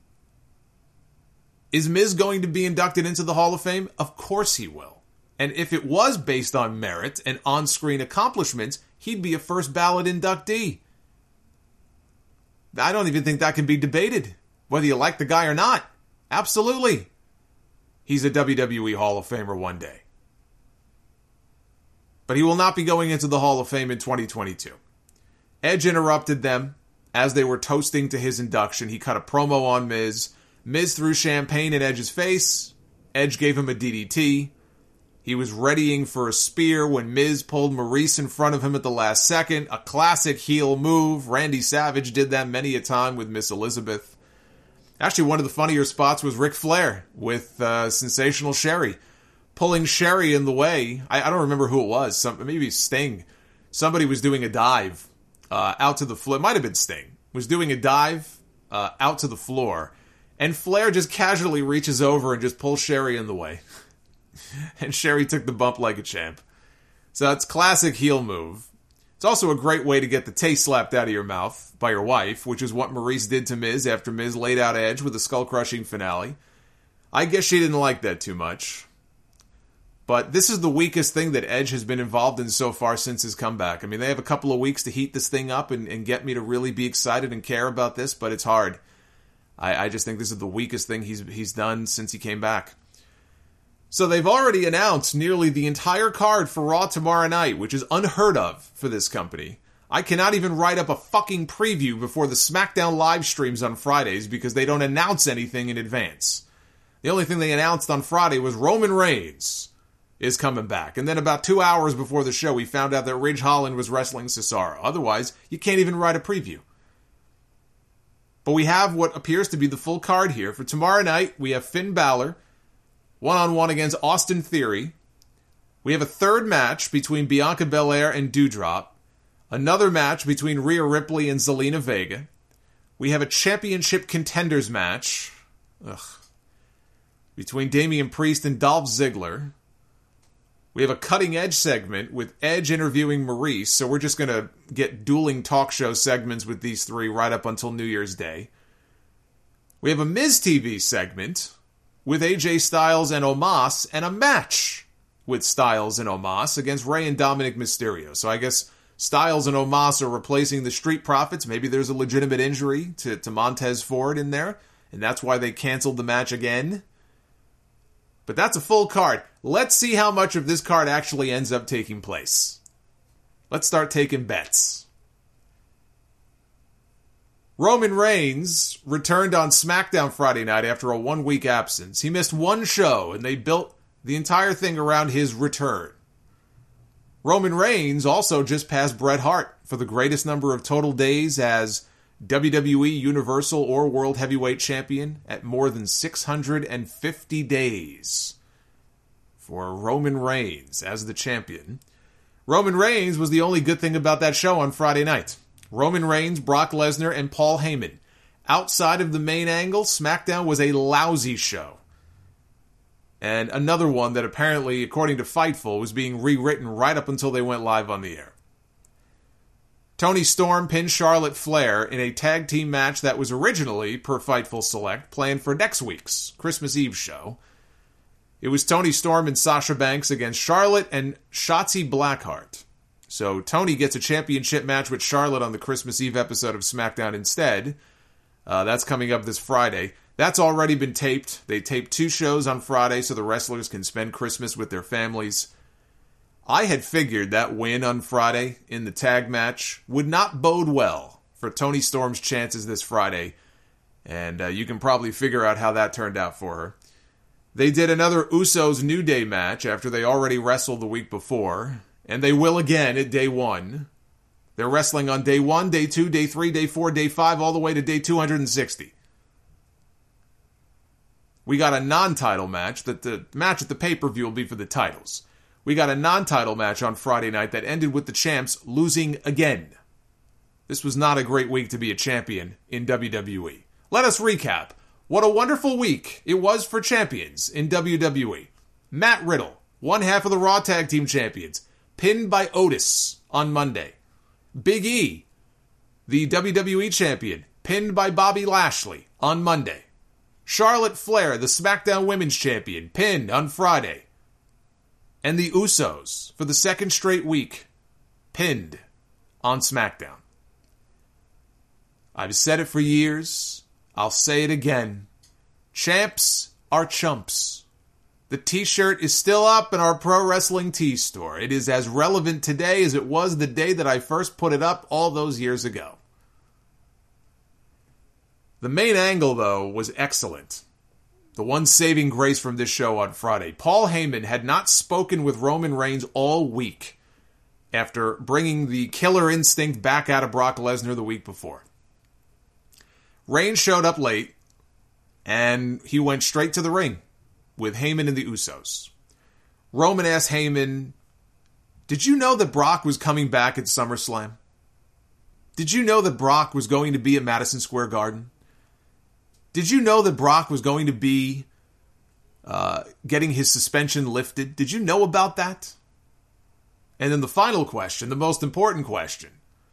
Is Miz going to be inducted into the Hall of Fame? Of course he will. And if it was based on merit and on-screen accomplishments, he'd be a first ballot inductee. I don't even think that can be debated, whether you like the guy or not. Absolutely. He's a W W E Hall of Famer one day. But he will not be going into the Hall of Fame in twenty twenty-two. Edge interrupted them as they were toasting to his induction. He cut a promo on Miz. Miz threw champagne in Edge's face. Edge gave him a D D T. He was readying for a spear when Miz pulled Maryse in front of him at the last second. A classic heel move. Randy Savage did that many a time with Miss Elizabeth. Actually, one of the funnier spots was Ric Flair with uh, Sensational Sherry. Pulling Sherry in the way. I, I don't remember who it was. Some, maybe Sting. Somebody was doing a dive uh, out to the floor. It might have been Sting. Was doing a dive uh, out to the floor. And Flair just casually reaches over and just pulls Sherry in the way. And Sherry took the bump like a champ. So that's classic heel move. It's also a great way to get the taste slapped out of your mouth by your wife, which is what Maryse did to Miz after Miz laid out Edge with a skull-crushing finale. I guess she didn't like that too much. But this is the weakest thing that Edge has been involved in so far since his comeback. I mean, they have a couple of weeks to heat this thing up and, and get me to really be excited and care about this, but it's hard. I, I just think this is the weakest thing he's he's done since he came back. So they've already announced nearly the entire card for Raw tomorrow night, which is unheard of for this company. I cannot even write up a fucking preview before the SmackDown live streams on Fridays because they don't announce anything in advance. The only thing they announced on Friday was Roman Reigns is coming back. And then about two hours before the show, we found out that Ridge Holland was wrestling Cesaro. Otherwise, you can't even write a preview. But we have what appears to be the full card here. For tomorrow night, we have Finn Balor one-on-one against Austin Theory. We have a third match between Bianca Belair and Doudrop. Another match between Rhea Ripley and Zelina Vega. We have a championship contenders match ugh, between Damian Priest and Dolph Ziggler. We have a cutting edge segment with Edge interviewing Maryse, so we're just going to get dueling talk show segments with these three right up until New Year's Day. We have a Miz T V segment with A J Styles and Omos, and a match with Styles and Omos against Rey and Dominic Mysterio. So I guess Styles and Omos are replacing the Street Profits. Maybe there's a legitimate injury to, to Montez Ford in there, and that's why they canceled the match again. But that's a full card. Let's see how much of this card actually ends up taking place. Let's start taking bets. Roman Reigns returned on SmackDown Friday night after a one-week absence. He missed one show, and they built the entire thing around his return. Roman Reigns also just passed Bret Hart for the greatest number of total days as W W E Universal or World Heavyweight Champion at more than six hundred fifty days for Roman Reigns as the champion. Roman Reigns was the only good thing about that show on Friday night. Roman Reigns, Brock Lesnar, and Paul Heyman. Outside of the main angle, SmackDown was a lousy show. And another one that apparently, according to Fightful, was being rewritten right up until they went live on the air. Toni Storm pinned Charlotte Flair in a tag team match that was originally, per Fightful Select, planned for next week's Christmas Eve show. It was Toni Storm and Sasha Banks against Charlotte and Shotzi Blackheart. So Toni gets a championship match with Charlotte on the Christmas Eve episode of SmackDown instead. Uh, that's coming up this Friday. That's already been taped. They taped two shows on Friday so the wrestlers can spend Christmas with their families. I had figured that win on Friday in the tag match would not bode well for Toni Storm's chances this Friday, and uh, you can probably figure out how that turned out for her. They did another Usos New Day match after they already wrestled the week before, and they will again at day one. They're wrestling on day one, day two, day three, day four, day five, all the way to day two hundred sixty. We got a non-title match, that the match at the pay-per-view will be for the titles. We got a non-title match on Friday night that ended with the champs losing again. This was not a great week to be a champion in W W E. Let us recap. What a wonderful week it was for champions in W W E. Matt Riddle, one half of the Raw Tag Team Champions, pinned by Otis on Monday. Big E, the W W E Champion, pinned by Bobby Lashley on Monday. Charlotte Flair, the SmackDown Women's Champion, pinned on Friday. And the Usos, for the second straight week, pinned on SmackDown. I've said it for years. I'll say it again. Champs are chumps. The t-shirt is still up in our Pro Wrestling Tee store. It is as relevant today as it was the day that I first put it up all those years ago. The main angle, though, was excellent. The one saving grace from this show on Friday. Paul Heyman had not spoken with Roman Reigns all week after bringing the killer instinct back out of Brock Lesnar the week before. Reigns showed up late, and he went straight to the ring with Heyman and the Usos. Roman asked Heyman, "Did you know that Brock was coming back at SummerSlam? Did you know that Brock was going to be at Madison Square Garden? Did you know that Brock was going to be uh, getting his suspension lifted? Did you know about that?" And then the final question, the most important question.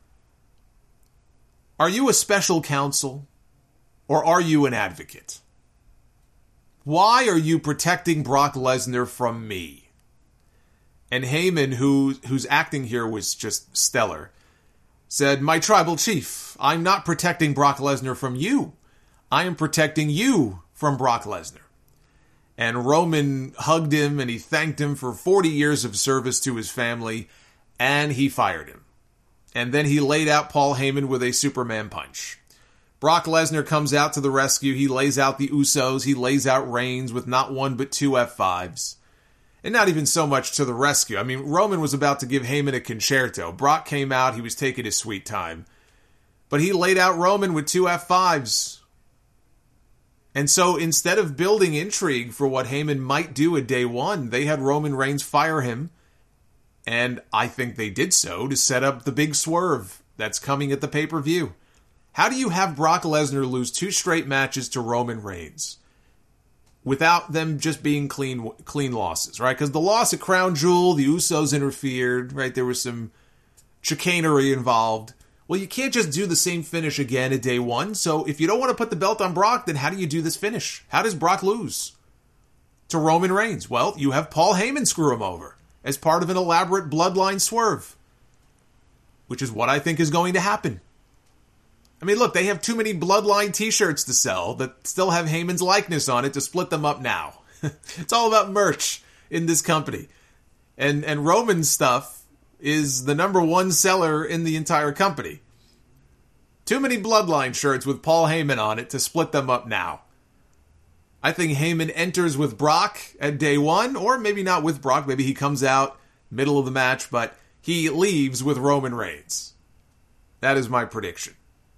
Are you a special counsel or are you an advocate? Why are you protecting Brock Lesnar from me? And Heyman, who, whose acting here was just stellar, said, "My tribal chief, I'm not protecting Brock Lesnar from you. I am protecting you from Brock Lesnar." And Roman hugged him and he thanked him for forty years of service to his family, and he fired him. And then he laid out Paul Heyman with a Superman punch. Brock Lesnar comes out to the rescue. He lays out the Usos. He lays out Reigns with not one but two F fives. And not even so much to the rescue. I mean, Roman was about to give Heyman a concerto. Brock came out. He was taking his sweet time. But he laid out Roman with two F fives. And so instead of building intrigue for what Heyman might do at day one, they had Roman Reigns fire him. And I think they did so to set up the big swerve that's coming at the pay-per-view. How do you have Brock Lesnar lose two straight matches to Roman Reigns without them just being clean clean losses, right? Because the loss at Crown Jewel, the Usos interfered, right? There was some chicanery involved. Well, you can't just do the same finish again at day one. So if you don't want to put the belt on Brock, then how do you do this finish? How does Brock lose to Roman Reigns? Well, you have Paul Heyman screw him over as part of an elaborate bloodline swerve, which is what I think is going to happen. I mean, look, they have too many Bloodline t-shirts to sell that still have Heyman's likeness on it to split them up now. It's all about merch in this company. And and Roman's stuff is the number one seller in the entire company. Too many Bloodline shirts with Paul Heyman on it to split them up now. I think Heyman enters with Brock at day one, or maybe not with Brock. Maybe he comes out middle of the match, but he leaves with Roman Reigns. That is my prediction.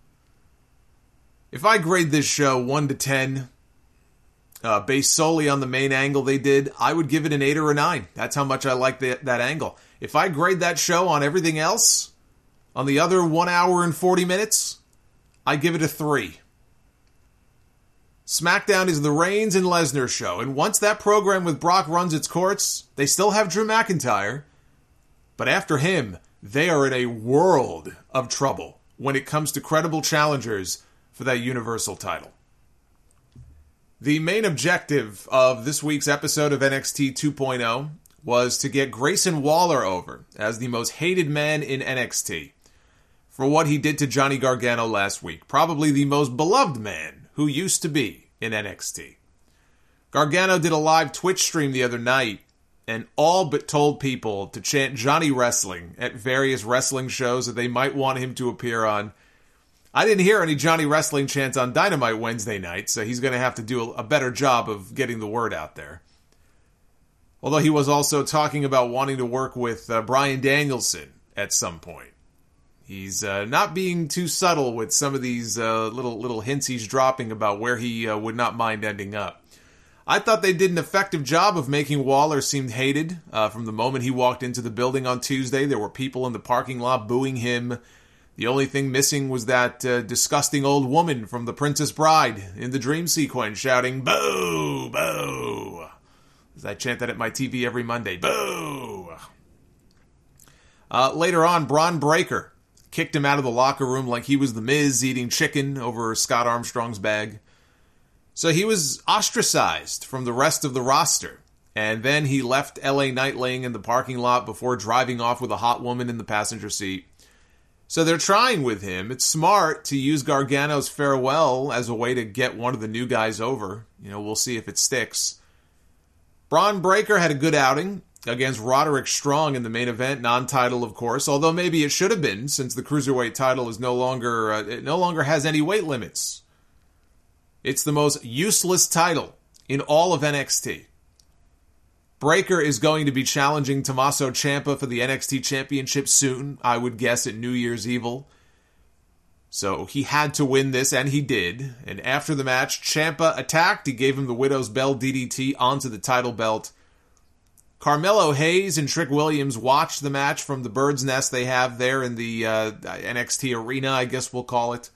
If I grade this show one to ten, uh, based solely on the main angle they did, I would give it an eight or a nine. That's how much I like that, that angle. If I grade that show on everything else, on the other one hour and forty minutes, I give it a three. SmackDown is the Reigns and Lesnar show, and once that program with Brock runs its course, they still have Drew McIntyre, but after him, they are in a world of trouble when it comes to credible challengers for that Universal title. The main objective of this week's episode of N X T two point oh was to get Grayson Waller over as the most hated man in N X T for what he did to Johnny Gargano last week. Probably the most beloved man who used to be in N X T. Gargano did a live Twitch stream the other night and all but told people to chant Johnny Wrestling at various wrestling shows that they might want him to appear on. I didn't hear any Johnny Wrestling chants on Dynamite Wednesday night, so he's going to have to do a better job of getting the word out there. Although he was also talking about wanting to work with uh, Bryan Danielson at some point. He's uh, not being too subtle with some of these uh, little little hints he's dropping about where he uh, would not mind ending up. I thought they did an effective job of making Waller seem hated. Uh, from the moment he walked into the building on Tuesday, there were people in the parking lot booing him. The only thing missing was that uh, disgusting old woman from The Princess Bride in the dream sequence shouting, "Boo! Boo!" As I chant that at my T V every Monday. Boo! Uh, later on, Braun Breaker kicked him out of the locker room like he was the Miz eating chicken over Scott Armstrong's bag. So he was ostracized from the rest of the roster. And then he left L A Knight laying in the parking lot before driving off with a hot woman in the passenger seat. So they're trying with him. It's smart to use Gargano's farewell as a way to get one of the new guys over. You know, we'll see if it sticks. Braun Breaker had a good outing against Roderick Strong in the main event, non-title, of course, although maybe it should have been, since the Cruiserweight title is no longer, uh, it no longer has any weight limits. It's the most useless title in all of N X T. Breaker is going to be challenging Tommaso Ciampa for the N X T Championship soon, I would guess at New Year's Evil. So he had to win this, and he did. And after the match, Ciampa attacked. He gave him the Widow's Bell D D T onto the title belt. Carmelo Hayes and Trick Williams watched the match from the bird's nest they have there in the uh, N X T arena, I guess we'll call it.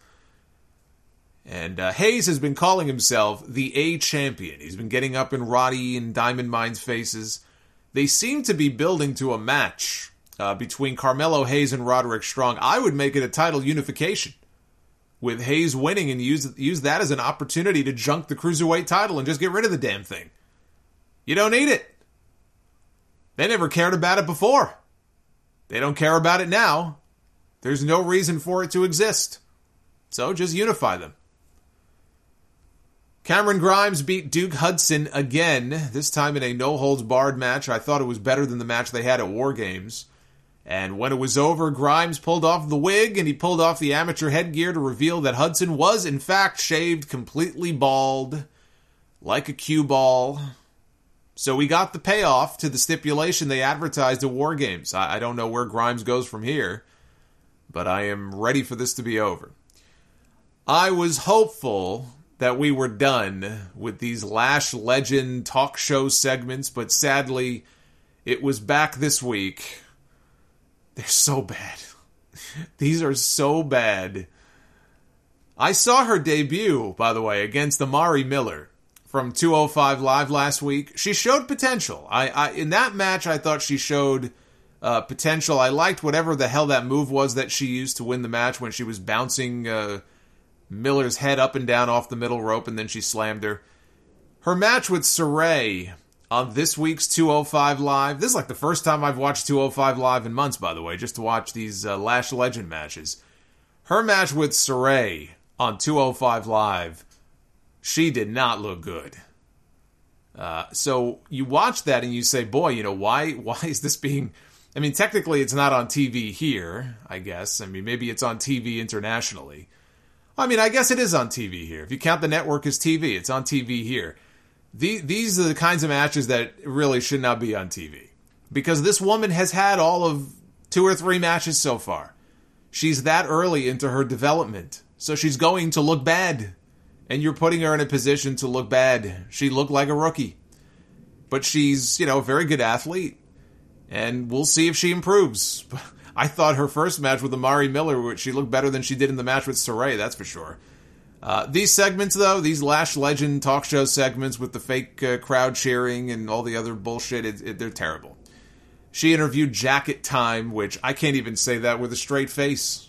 And uh, Hayes has been calling himself the A-Champion. He's been getting up in Roddy and Diamond Mine's faces. They seem to be building to a match uh, between Carmelo Hayes and Roderick Strong. I would make it a title unification, with Hayes winning and use, use that as an opportunity to junk the Cruiserweight title and just get rid of the damn thing. You don't need it. They never cared about it before. They don't care about it now. There's no reason for it to exist. So just unify them. Cameron Grimes beat Duke Hudson again, this time in a no-holds-barred match. I thought it was better than the match they had at War Games. And when it was over, Grimes pulled off the wig and he pulled off the amateur headgear to reveal that Hudson was, in fact, shaved completely bald, like a cue ball. So we got the payoff to the stipulation they advertised at War Games. I, I don't know where Grimes goes from here, but I am ready for this to be over. I was hopeful that we were done with these Lash Legend talk show segments, but sadly, it was back this week. They're so bad. These are so bad. I saw her debut, by the way, against Amari Miller from two oh five Live last week. She showed potential. I, I in that match, I thought she showed uh, potential. I liked whatever the hell that move was that she used to win the match when she was bouncing uh, Miller's head up and down off the middle rope, and then she slammed her. Her match with Saray on this week's two oh five Live. This is like the first time I've watched two oh five Live in months, by the way, just to watch these uh, Lash Legend matches. Her match with Sarray on two oh five Live, she did not look good. Uh, so you watch that and you say, boy, you know, why why is this being... I mean, technically it's not on T V here, I guess. I mean, maybe it's on T V internationally. I mean, I guess it is on T V here. If you count the network as T V, it's on T V here. The, these are the kinds of matches that really should not be on T V. Because this woman has had all of two or three matches so far. She's that early into her development. So she's going to look bad. And you're putting her in a position to look bad. She looked like a rookie. But she's, you know, a very good athlete. And we'll see if she improves. I thought her first match with Amari Miller, she looked better than she did in the match with Sarray, that's for sure. Uh, these segments, though, these Lash Legend talk show segments with the fake uh, crowd cheering and all the other bullshit, it, it, they're terrible. She interviewed Jacket Time, which I can't even say that with a straight face.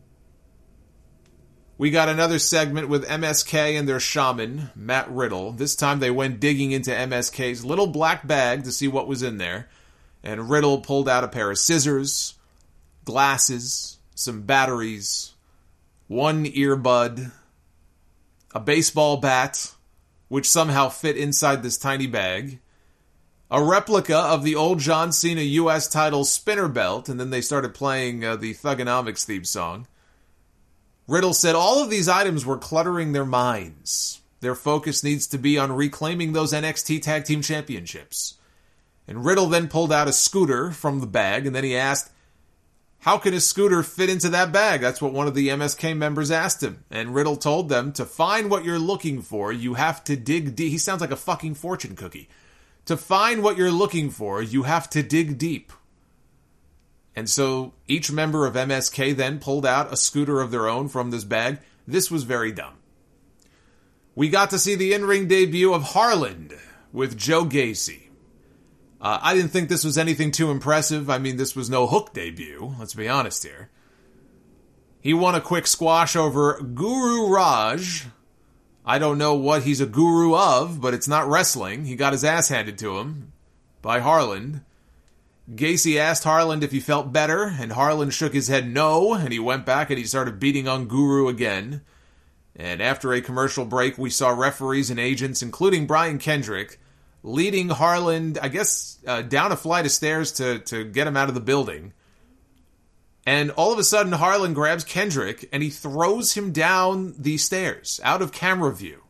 We got another segment with M S K and their shaman, Matt Riddle. This time they went digging into M S K's little black bag to see what was in there. And Riddle pulled out a pair of scissors, glasses, some batteries, one earbud, a baseball bat, which somehow fit inside this tiny bag, a replica of the old John Cena U S title spinner belt, and then they started playing uh, the Thugonomics theme song. Riddle said all of these items were cluttering their minds. Their focus needs to be on reclaiming those N X T Tag Team Championships. And Riddle then pulled out a scooter from the bag, and then he asked, how can a scooter fit into that bag? That's what one of the M S K members asked him. And Riddle told them, to find what you're looking for, you have to dig deep. He sounds like a fucking fortune cookie. To find what you're looking for, you have to dig deep. And so each member of M S K then pulled out a scooter of their own from this bag. This was very dumb. We got to see the in-ring debut of Harland with Joe Gacy. Uh, I didn't think this was anything too impressive. I mean, this was no Hook debut, let's be honest here. He won a quick squash over Guru Raj. I don't know what he's a guru of, but it's not wrestling. He got his ass handed to him by Harland. Gacy asked Harland if he felt better, and Harland shook his head no, and he went back and he started beating on Guru again. And after a commercial break, we saw referees and agents, including Brian Kendrick, leading Harland, I guess, uh, down a flight of stairs to, to get him out of the building. And all of a sudden, Harland grabs Kendrick, and he throws him down the stairs, out of camera view.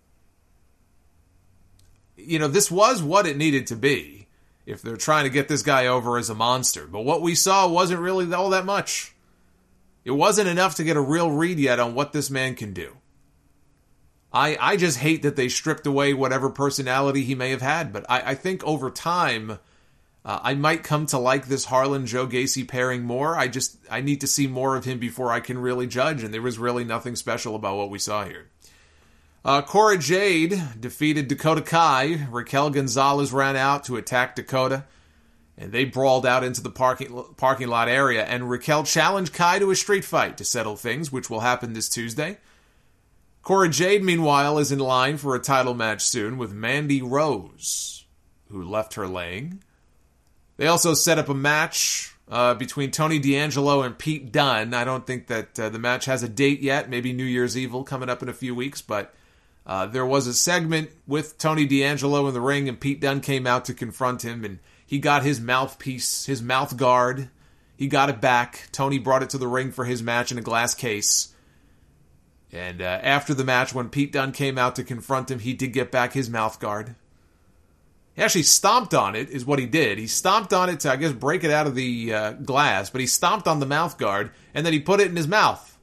You know, this was what it needed to be, if they're trying to get this guy over as a monster. But what we saw wasn't really all that much. It wasn't enough to get a real read yet on what this man can do. I I just hate that they stripped away whatever personality he may have had. But I, I think over time, uh, I might come to like this Harland-Joe Gacy pairing more. I just, I need to see more of him before I can really judge. And there was really nothing special about what we saw here. Uh, Cora Jade defeated Dakota Kai. Raquel Gonzalez ran out to attack Dakota, and they brawled out into the parking parking lot area, and Raquel challenged Kai to a street fight to settle things, which will happen this Tuesday. Cora Jade, meanwhile, is in line for a title match soon with Mandy Rose, who left her laying. They also set up a match uh, between Tony D'Angelo and Pete Dunne. I don't think that uh, the match has a date yet, maybe New Year's Evil coming up in a few weeks, but Uh, there was a segment with Tony D'Angelo in the ring, and Pete Dunne came out to confront him, and he got his mouthpiece, his mouth guard. He got it back. Tony brought it to the ring for his match in a glass case. And uh, after the match, when Pete Dunne came out to confront him, he did get back his mouth guard. He actually stomped on it, is what he did. He stomped on it to, I guess, break it out of the uh, glass, but he stomped on the mouth guard, and then he put it in his mouth.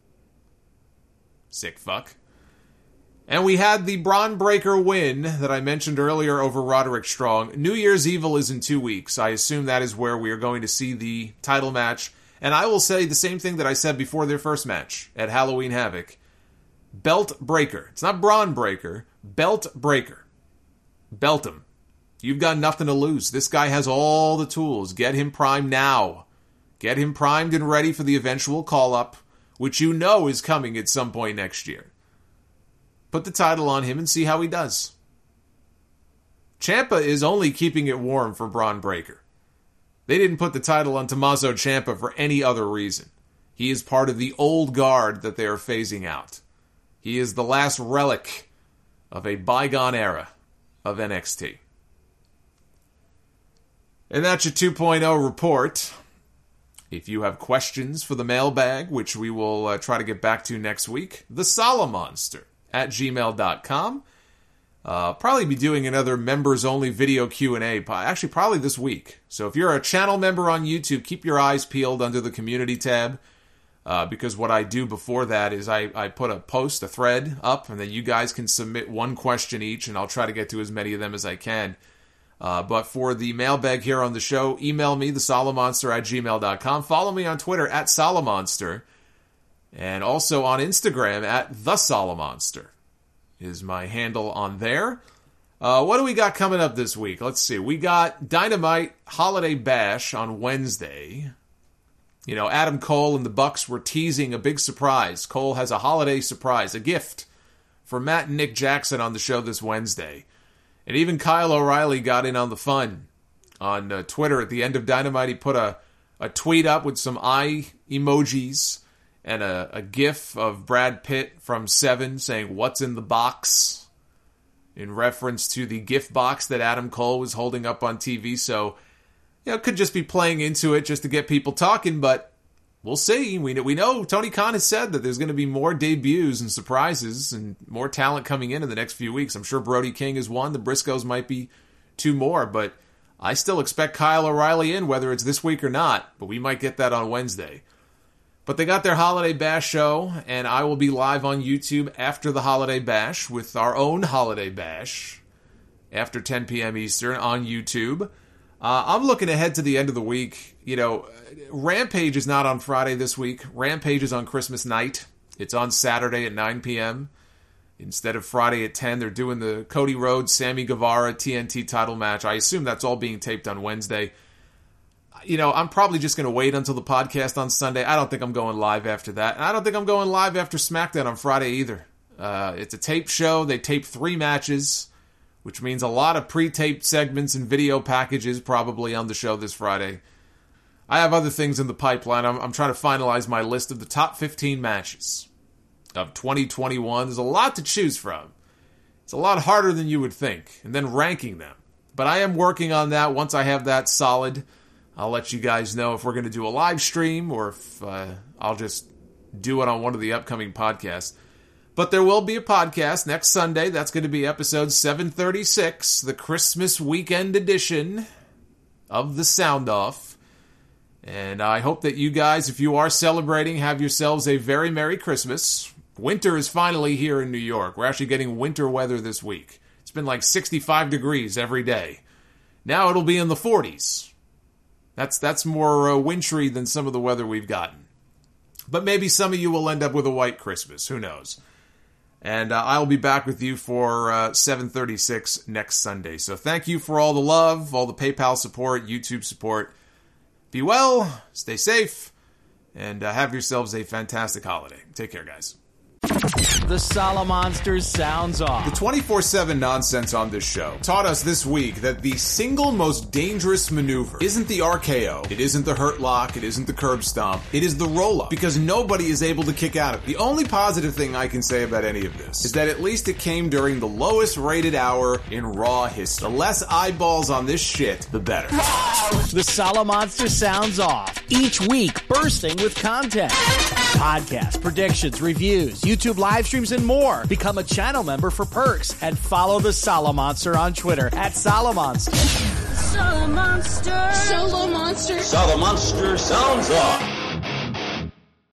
Sick fuck. And we had the Braun Breaker win that I mentioned earlier over Roderick Strong. New Year's Evil is in two weeks. I assume that is where we are going to see the title match. And I will say the same thing that I said before their first match at Halloween Havoc. Belt Breaker. It's not Braun Breaker. Belt Breaker. Belt him. You've got nothing to lose. This guy has all the tools. Get him primed now. Get him primed and ready for the eventual call-up, which you know is coming at some point next year. Put the title on him and see how he does. Ciampa is only keeping it warm for Braun Breaker. They didn't put the title on Tommaso Ciampa for any other reason. He is part of the old guard that they are phasing out. He is the last relic of a bygone era of N X T. And that's your two point oh report. If you have questions for the mailbag, which we will uh, try to get back to next week, the Solomonster at gmail dot com. Uh, probably be doing another members-only video Q and A, actually probably this week. So if you're a channel member on YouTube, keep your eyes peeled under the community tab, uh, because what I do before that is I, I put a post, a thread up, and then you guys can submit one question each, and I'll try to get to as many of them as I can. Uh, but for the mailbag here on the show, email me, the Solomonster at gmail dot com. Follow me on Twitter at Solomonster, and also on Instagram at the Solomonster is my handle on there. Uh, what do we got coming up this week? Let's see. We got Dynamite Holiday Bash on Wednesday. You know, Adam Cole and the Bucks were teasing a big surprise. Cole has a holiday surprise, a gift for Matt and Nick Jackson on the show this Wednesday. And even Kyle O'Reilly got in on the fun. On uh, Twitter at the end of Dynamite, he put a, a tweet up with some eye emojis and a, a gif of Brad Pitt from Seven saying, "What's in the box?" in reference to the gift box that Adam Cole was holding up on T V. So, you know, it could just be playing into it just to get people talking, but we'll see. We know, we know Tony Khan has said that there's going to be more debuts and surprises and more talent coming in in the next few weeks. I'm sure Brody King is one. The Briscoes might be two more, but I still expect Kyle O'Reilly in, whether it's this week or not, but we might get that on Wednesday. But they got their Holiday Bash show, and I will be live on YouTube after the Holiday Bash with our own Holiday Bash after ten p.m. Eastern on YouTube. Uh, I'm looking ahead to the end of the week. You know, Rampage is not on Friday this week. Rampage is on Christmas night. It's on Saturday at nine p.m. Instead of Friday at ten, they're doing the Cody Rhodes, Sammy Guevara T N T title match. I assume that's all being taped on Wednesday. You know, I'm probably just going to wait until the podcast on Sunday. I don't think I'm going live after that. And I don't think I'm going live after SmackDown on Friday either. Uh, it's a taped show. They taped three matches, which means a lot of pre-taped segments and video packages probably on the show this Friday. I have other things in the pipeline. I'm, I'm trying to finalize my list of the top fifteen matches of twenty twenty-one. There's a lot to choose from. It's a lot harder than you would think. And then ranking them. But I am working on that. Once I have that solid, I'll let you guys know if we're going to do a live stream or if uh, I'll just do it on one of the upcoming podcasts. But there will be a podcast next Sunday. That's going to be episode seven thirty-six, the Christmas weekend edition of the Sound Off. And I hope that you guys, if you are celebrating, have yourselves a very Merry Christmas. Winter is finally here in New York. We're actually getting winter weather this week. It's been like sixty-five degrees every day. Now it'll be in the forties. That's that's more uh, wintry than some of the weather we've gotten. But maybe some of you will end up with a white Christmas. Who knows? And uh, I'll be back with you for uh, seven thirty-six next Sunday. So thank you for all the love, all the PayPal support, YouTube support. Be well, stay safe, and uh, have yourselves a fantastic holiday. Take care, guys. The Solomonster sounds off. The twenty-four seven nonsense on this show taught us this week that the single most dangerous maneuver isn't the R K O, it isn't the hurt lock, it isn't the curb stomp, it is the roll-up, because nobody is able to kick out of it. The only positive thing I can say about any of this is that at least it came during the lowest rated hour in Raw history. The less eyeballs on this shit, the better. The Solomonster sounds off. Each week, bursting with content. Podcasts, predictions, reviews, YouTube live streams, and more. Become a channel member for perks and follow the Solomonster on Twitter at Solomonster. Solomonster. Solomonster. Solomonster sounds off.